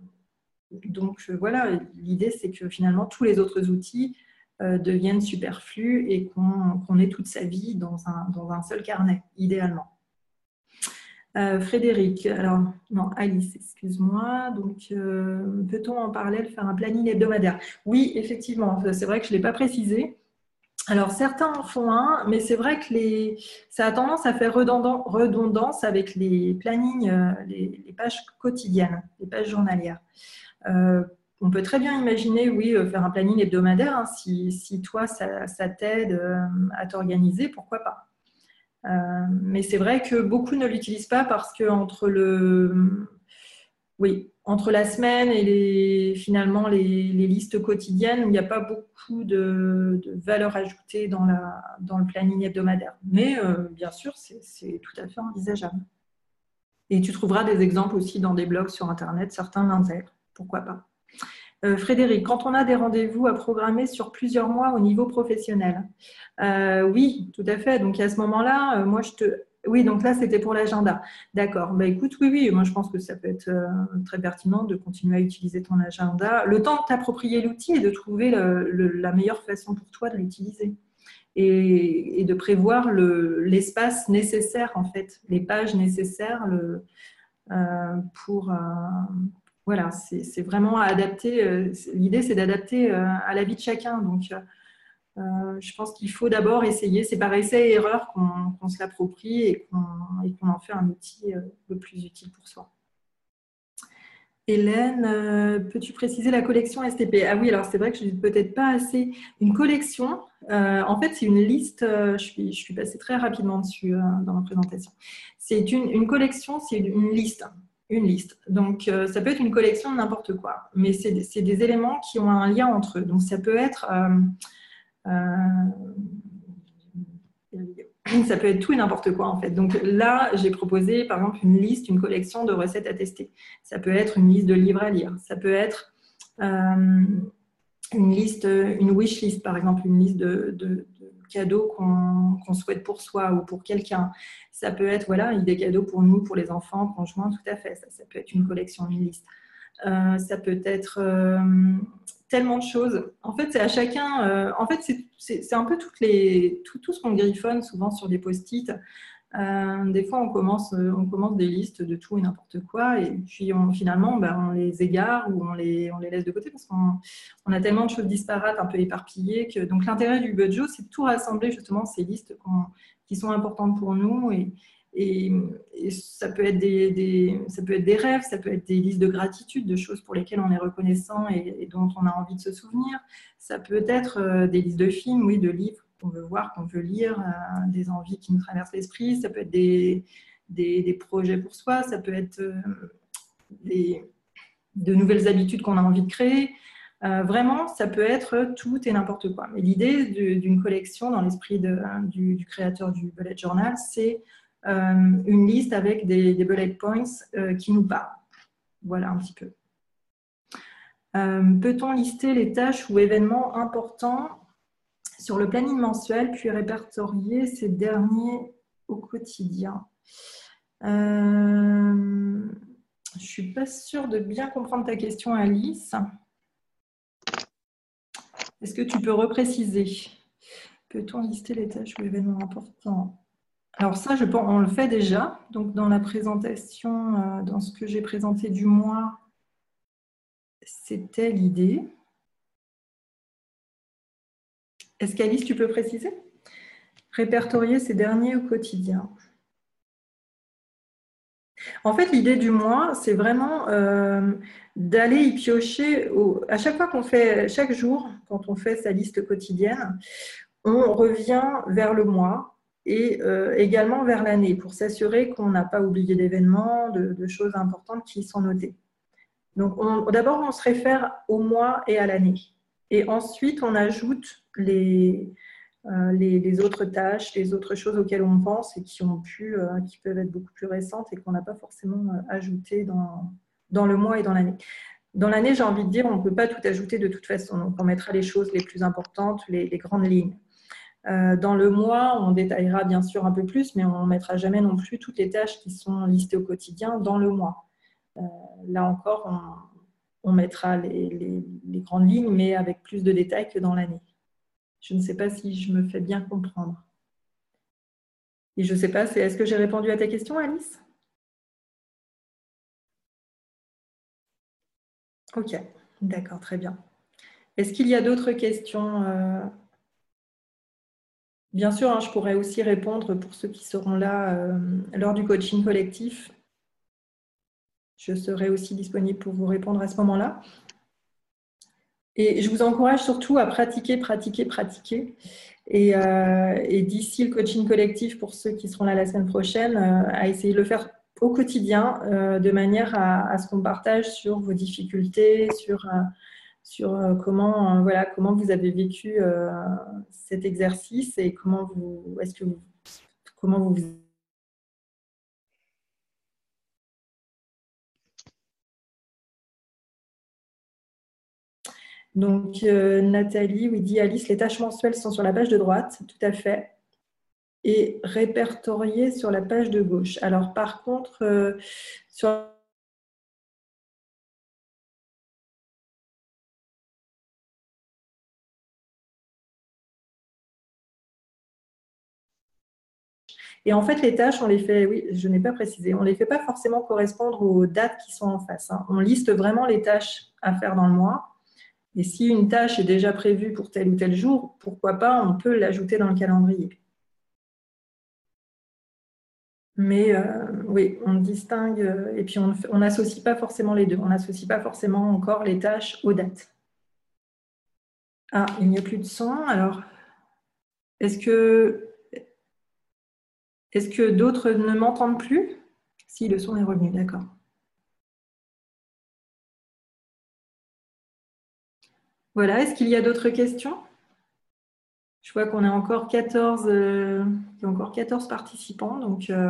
donc euh, voilà, l'idée c'est que finalement tous les autres outils euh, deviennent superflus et qu'on qu'on ait toute sa vie dans un, dans un seul carnet, idéalement. Euh, Frédéric, alors, non, Alice, excuse-moi. Donc, euh, peut-on en parallèle faire un planning hebdomadaire? Oui, effectivement, c'est vrai que je ne l'ai pas précisé. Alors, certains en font un, mais c'est vrai que les, ça a tendance à faire redondant, redondance avec les plannings, euh, les, les pages quotidiennes, les pages journalières. Euh, on peut très bien imaginer, oui, faire un planning hebdomadaire. Hein, si, si toi, ça, ça t'aide euh, à t'organiser, pourquoi pas? Euh, mais c'est vrai que beaucoup ne l'utilisent pas parce que entre le, oui, entre la semaine et les, finalement les, les listes quotidiennes, il n'y a pas beaucoup de, de valeur ajoutée dans, la, dans le planning hebdomadaire. Mais euh, bien sûr, c'est tout à fait envisageable. Et tu trouveras des exemples aussi dans des blogs sur Internet, certains l'intègrent, pourquoi pas. Euh, Frédéric, quand on a des rendez-vous à programmer sur plusieurs mois au niveau professionnel, euh, oui, tout à fait. Donc à ce moment-là, euh, moi je te, oui, donc là c'était pour l'agenda. D'accord. Bah écoute, oui, oui, moi je pense que ça peut être euh, très pertinent de continuer à utiliser ton agenda. Le temps de t'approprier l'outil et de trouver le, le, la meilleure façon pour toi de l'utiliser et, et de prévoir l'espace nécessaire en fait, les pages nécessaires le, euh, pour euh, voilà, c'est vraiment à adapter. Euh, L'idée, c'est d'adapter euh, à la vie de chacun. Donc, euh, je pense qu'il faut d'abord essayer. C'est par essai et erreur qu'on qu'on se l'approprie et qu'on qu'on en fait un outil euh, le plus utile pour soi. Hélène, euh, peux-tu préciser la collection S T P? Ah oui, alors c'est vrai que je ne dis peut-être pas assez. Une collection, euh, en fait, c'est une liste. Euh, je, suis, je suis passée très rapidement dessus euh, dans ma présentation. C'est une, une collection, c'est une, une liste. Une liste. Donc, euh, ça peut être une collection de n'importe quoi, mais c'est des, des éléments qui ont un lien entre eux. Donc, ça peut être, euh, euh, ça peut être tout et n'importe quoi en fait. Donc là, j'ai proposé par exemple une liste, une collection de recettes à tester. Ça peut être une liste de livres à lire. Ça peut être euh, une liste, une wish list par exemple, une liste de, de, de cadeaux qu'on qu'on souhaite pour soi ou pour quelqu'un. Ça peut être voilà, des cadeaux pour nous, pour les enfants, conjoints, tout à fait. Ça, ça peut être une collection, une liste. Euh, ça peut être euh, tellement de choses. En fait, c'est à chacun. Euh, en fait, c'est un peu toutes les, tout, tout ce qu'on griffonne souvent sur des post-it. Euh, des fois, on commence, on commence des listes de tout et n'importe quoi, et puis on, finalement, ben, on les égare ou on les, on les laisse de côté parce qu'on on a tellement de choses disparates, un peu éparpillées. Que, donc, l'intérêt du Budjo, c'est de tout rassembler justement ces listes qui sont importantes pour nous. Et, Et, et ça peut être des, des, ça peut être des rêves, ça peut être des listes de gratitude, de choses pour lesquelles on est reconnaissant et, et dont on a envie de se souvenir. Ça peut être euh, des listes de films, oui, de livres qu'on veut voir, qu'on veut lire, euh, des envies qui nous traversent l'esprit. Ça peut être des, des, des projets pour soi, ça peut être euh, des, de nouvelles habitudes qu'on a envie de créer. Euh, vraiment, ça peut être tout et n'importe quoi. Mais l'idée d'une collection dans l'esprit du, du créateur du bullet journal, c'est euh, une liste avec des, des bullet points euh, qui nous parlent. Voilà un petit peu. Euh, peut-on lister les tâches ou événements importants sur le planning mensuel, puis répertorier ces derniers au quotidien? euh, Je ne suis pas sûre de bien comprendre ta question, Alice. Est-ce que tu peux repréciser? Peut-on lister les tâches ou événements importants? Alors ça, je pense, on le fait déjà. Donc dans la présentation, euh, dans ce que j'ai présenté du mois, c'était l'idée. Est-ce qu'Alice, tu peux préciser? Répertorier ces derniers au quotidien. En fait, l'idée du mois, c'est vraiment euh, d'aller y piocher au, à chaque fois qu'on fait, chaque jour, quand on fait sa liste quotidienne, on revient vers le mois et euh, également vers l'année pour s'assurer qu'on n'a pas oublié d'événements, de, de choses importantes qui sont notées. Donc, d'abord, on se réfère au mois et à l'année. Et ensuite, on ajoute les, euh, les, les autres tâches, les autres choses auxquelles on pense et qui, ont pu, euh, qui peuvent être beaucoup plus récentes et qu'on n'a pas forcément euh, ajoutées dans, dans le mois et dans l'année. Dans l'année, j'ai envie de dire, on ne peut pas tout ajouter de toute façon. Donc, on mettra les choses les plus importantes, les, les grandes lignes. Euh, dans le mois, on détaillera bien sûr un peu plus, mais on ne mettra jamais non plus toutes les tâches qui sont listées au quotidien dans le mois. Euh, là encore, on, on mettra les, les, les grandes lignes, mais avec plus de détails que dans l'année. Je ne sais pas si je me fais bien comprendre. Et je ne sais pas, est-ce que j'ai répondu à ta question, Alice? Ok, d'accord, très bien. Est-ce qu'il y a d'autres questions? euh... Bien sûr, hein, je pourrais aussi répondre pour ceux qui seront là euh, lors du coaching collectif. Je serai aussi disponible pour vous répondre à ce moment-là. Et je vous encourage surtout à pratiquer, pratiquer, pratiquer. Et, euh, et d'ici le coaching collectif, pour ceux qui seront là la semaine prochaine, euh, à essayer de le faire au quotidien, euh, de manière à, à ce qu'on partage sur vos difficultés, sur, euh, sur euh, comment, euh, voilà, comment vous avez vécu euh, cet exercice et comment vous, est-ce que vous, comment vous Donc, euh, Nathalie, oui, dit Alice, les tâches mensuelles sont sur la page de droite, tout à fait, et répertoriées sur la page de gauche. Alors, par contre, euh, sur Et en fait, les tâches, on les fait, oui, je n'ai pas précisé, on ne les fait pas forcément correspondre aux dates qui sont en face. Hein. On liste vraiment les tâches à faire dans le mois. Et si une tâche est déjà prévue pour tel ou tel jour, pourquoi pas, on peut l'ajouter dans le calendrier. Mais euh, oui, on distingue, euh, et puis on n'associe pas forcément les deux. On n'associe pas forcément encore les tâches aux dates. Ah, il n'y a plus de son. Alors, est-ce que, est-ce que d'autres ne m'entendent plus? Si, le son est revenu, d'accord. Voilà, est-ce qu'il y a d'autres questions? Je vois qu'on a encore quatorze, euh, il y a encore quatorze participants. Donc, euh,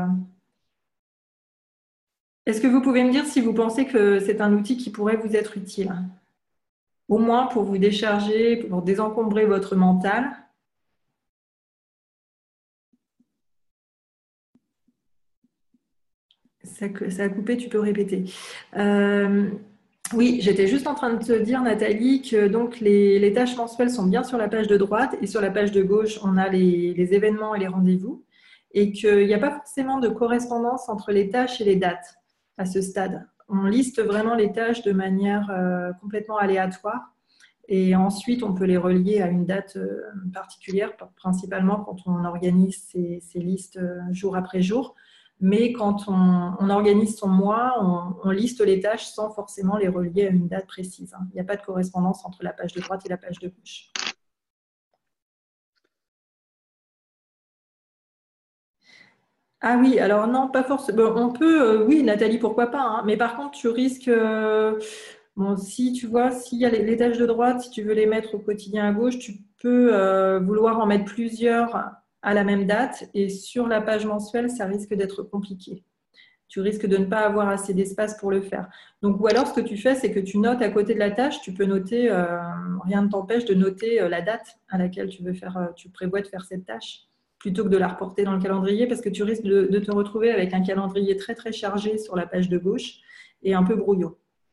est-ce que vous pouvez me dire si vous pensez que c'est un outil qui pourrait vous être utile? Au moins pour vous décharger, pour désencombrer votre mental. Ça, ça a coupé, tu peux répéter. Euh, oui, j'étais juste en train de te dire, Nathalie, que donc les, les tâches mensuelles sont bien sur la page de droite et sur la page de gauche, on a les, les événements et les rendez-vous et qu'il n'y a pas forcément de correspondance entre les tâches et les dates à ce stade. On liste vraiment les tâches de manière euh, complètement aléatoire et ensuite on peut les relier à une date euh, particulière, principalement quand on organise ces, ces listes euh, jour après jour. Mais quand on, on organise son mois, on, on liste les tâches sans forcément les relier à une date précise. Il n'y a pas de correspondance entre la page de droite et la page de gauche. Ah oui, alors non, pas forcément. Bon, on peut, euh, oui, Nathalie, pourquoi pas. Hein, mais par contre, tu risques, euh, bon, si tu vois, s'il y a les, les tâches de droite, si tu veux les mettre au quotidien à gauche, tu peux euh, vouloir en mettre plusieurs à la même date et sur la page mensuelle, ça risque d'être compliqué. Tu risques de ne pas avoir assez d'espace pour le faire. Donc, ou alors, ce que tu fais, c'est que tu notes à côté de la tâche, tu peux noter, euh, rien ne t'empêche de noter euh, la date à laquelle tu veux faire, euh, tu prévois de faire cette tâche, plutôt que de la reporter dans le calendrier, parce que tu risques de, de te retrouver avec un calendrier très, très chargé sur la page de gauche et un peu brouillon.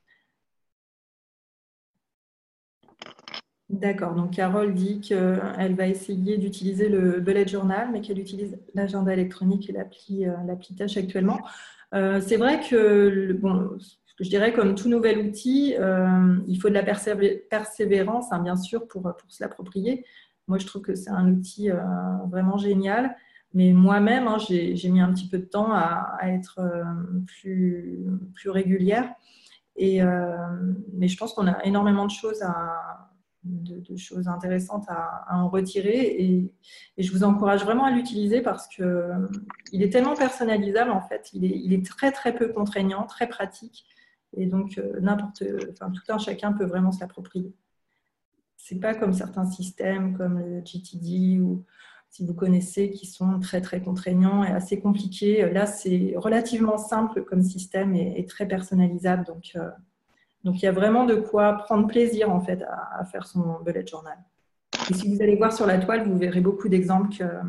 D'accord, donc Carole dit qu'elle va essayer d'utiliser le bullet journal, mais qu'elle utilise l'agenda électronique et l'appli euh, l'appli Tâche actuellement. Euh, c'est vrai que, bon, je dirais comme tout nouvel outil, euh, il faut de la persévé persévérance, hein, bien sûr, pour, pour se l'approprier. Moi, je trouve que c'est un outil euh, vraiment génial, mais moi-même, hein, j'ai mis un petit peu de temps à, à être euh, plus, plus régulière. Et, euh, mais je pense qu'on a énormément de choses à De, de choses intéressantes à, à en retirer et, et je vous encourage vraiment à l'utiliser parce qu'il est tellement personnalisable en fait, il est, il est très très peu contraignant, très pratique et donc euh, n'importe, enfin, tout un chacun peut vraiment se l'approprier. C'est pas comme certains systèmes comme le G T D ou si vous connaissez qui sont très très contraignants et assez compliqués. Là c'est relativement simple comme système et, et très personnalisable donc euh, Donc, il y a vraiment de quoi prendre plaisir en fait à, à faire son bullet journal. Et si vous allez voir sur la toile, vous verrez beaucoup d'exemples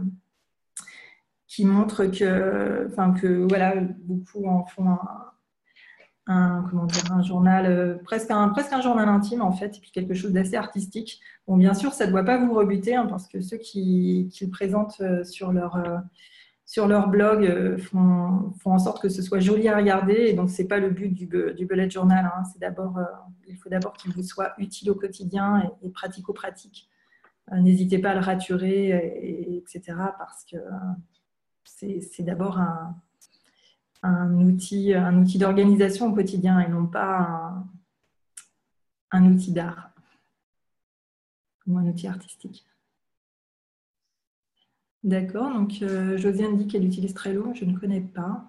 qui montrent que, enfin, que voilà, beaucoup en font un, un, comment dire, un journal, euh, presque, un, presque un journal intime en fait, et puis quelque chose d'assez artistique. Bon, bien sûr, ça ne doit pas vous rebuter hein, parce que ceux qui, qui le présentent sur leur... Euh, sur leur blog euh, font, font en sorte que ce soit joli à regarder. Et donc, ce n'est pas le but du, du bullet journal. Hein. C'est d'abord, euh, il faut d'abord qu'il vous soit utile au quotidien et, et pratico-pratique. Euh, N'hésitez pas à le raturer, et, et, etc. Parce que euh, c'est d'abord un, un outil, un outil d'organisation au quotidien et non pas un, un outil d'art ou un outil artistique. D'accord, donc euh, Josiane dit qu'elle utilise Trello, je ne connais pas.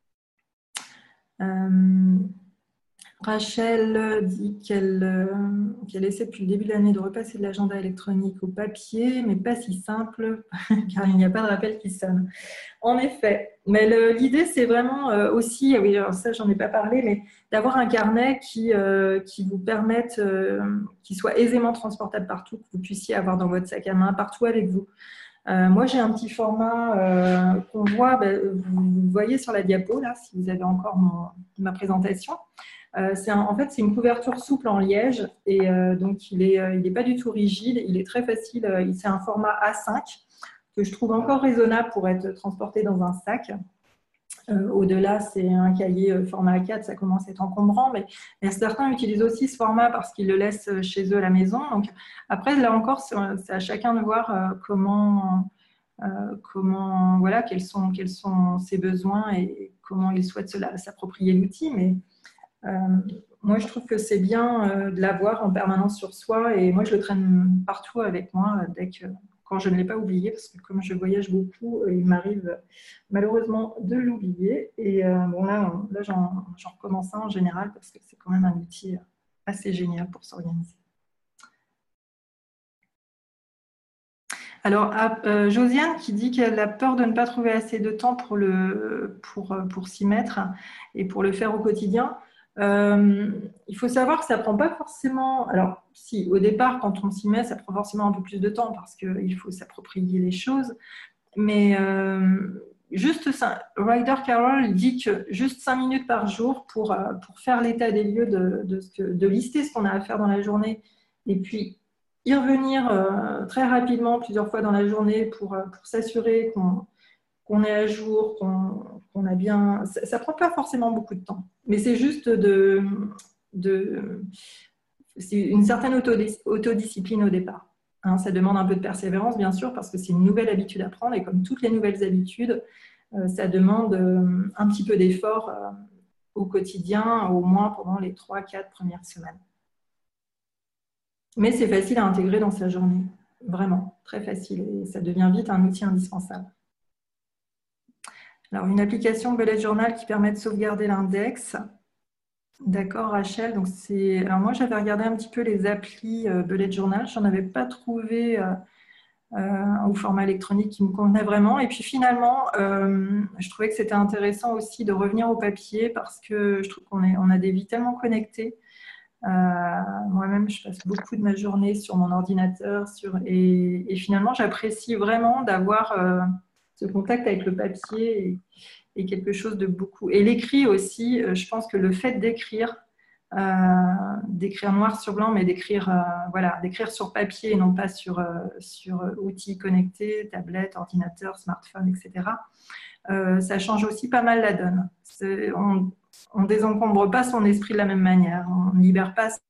Euh, Rachel dit qu'elle euh, qu'elle essaie depuis le début de l'année de repasser de l'agenda électronique au papier, mais pas si simple, car il n'y a pas de rappel qui sonne. En effet, mais l'idée c'est vraiment euh, aussi, oui, alors ça j'en ai pas parlé, mais d'avoir un carnet qui, euh, qui vous permette, euh, qui soit aisément transportable partout, que vous puissiez avoir dans votre sac à main, partout avec vous. Euh, moi, j'ai un petit format euh, qu'on voit, ben, vous, vous voyez sur la diapo, là, si vous avez encore mon, ma présentation. Euh, un, en fait, c'est une couverture souple en liège et euh, donc il n'est euh, il est pas du tout rigide, il est très facile, euh, c'est un format A cinq que je trouve encore raisonnable pour être transporté dans un sac. Euh, Au-delà, c'est un cahier euh, format A quatre, ça commence à être encombrant, mais, mais certains utilisent aussi ce format parce qu'ils le laissent chez eux à la maison. Donc, après, là encore, c'est à chacun de voir euh, comment, euh, comment, voilà, quels sont, quels sont ses besoins et comment il souhaite s'approprier l'outil. Mais euh, moi, je trouve que c'est bien euh, de l'avoir en permanence sur soi et moi, je le traîne partout avec moi euh, dès que quand je ne l'ai pas oublié, parce que comme je voyage beaucoup, il m'arrive malheureusement de l'oublier. Et euh, bon, là, là j'en recommence un en général, parce que c'est quand même un outil assez génial pour s'organiser. Alors, euh, Josiane qui dit qu'elle a peur de ne pas trouver assez de temps pour, le, pour, pour s'y mettre et pour le faire au quotidien. Euh, il faut savoir que ça ne prend pas forcément… Alors, si, au départ, quand on s'y met, ça prend forcément un peu plus de temps parce qu'il faut s'approprier les choses. Mais euh, juste, ça, Ryder Carroll dit que juste cinq minutes par jour pour, pour faire l'état des lieux, de, de, ce que, de lister ce qu'on a à faire dans la journée et puis y revenir euh, très rapidement, plusieurs fois dans la journée pour, pour s'assurer qu'on qu'on est à jour, qu'on qu'on a bien… Ça ne prend pas forcément beaucoup de temps, mais c'est juste de, de une certaine autodiscipline au départ. Hein, ça demande un peu de persévérance, bien sûr, parce que c'est une nouvelle habitude à prendre et comme toutes les nouvelles habitudes, euh, ça demande euh, un petit peu d'effort euh, au quotidien, au moins pendant les trois quatre premières semaines. Mais c'est facile à intégrer dans sa journée, vraiment, très facile et ça devient vite un outil indispensable. Alors, une application Bullet Journal qui permet de sauvegarder l'index. D'accord, Rachel. Donc, c'est… Alors, moi, j'avais regardé un petit peu les applis euh, Bullet Journal. Je n'en avais pas trouvé… Euh, euh, au format électronique qui me convenait vraiment. Et puis finalement, euh, je trouvais que c'était intéressant aussi de revenir au papier parce que je trouve qu'on est, on a des vies tellement connectées. Euh, Moi-même, je passe beaucoup de ma journée sur mon ordinateur sur, et, et finalement, j'apprécie vraiment d'avoir euh, ce contact avec le papier et, et quelque chose de beaucoup. Et l'écrit aussi, euh, je pense que le fait d'écrire, euh, d'écrire noir sur blanc, mais d'écrire euh, voilà, d'écrire sur papier et non pas sur, euh, sur outils connectés, tablette, ordinateur, smartphone, et cetera, euh, ça change aussi pas mal la donne. On ne désencombre pas son esprit de la même manière, on ne libère pas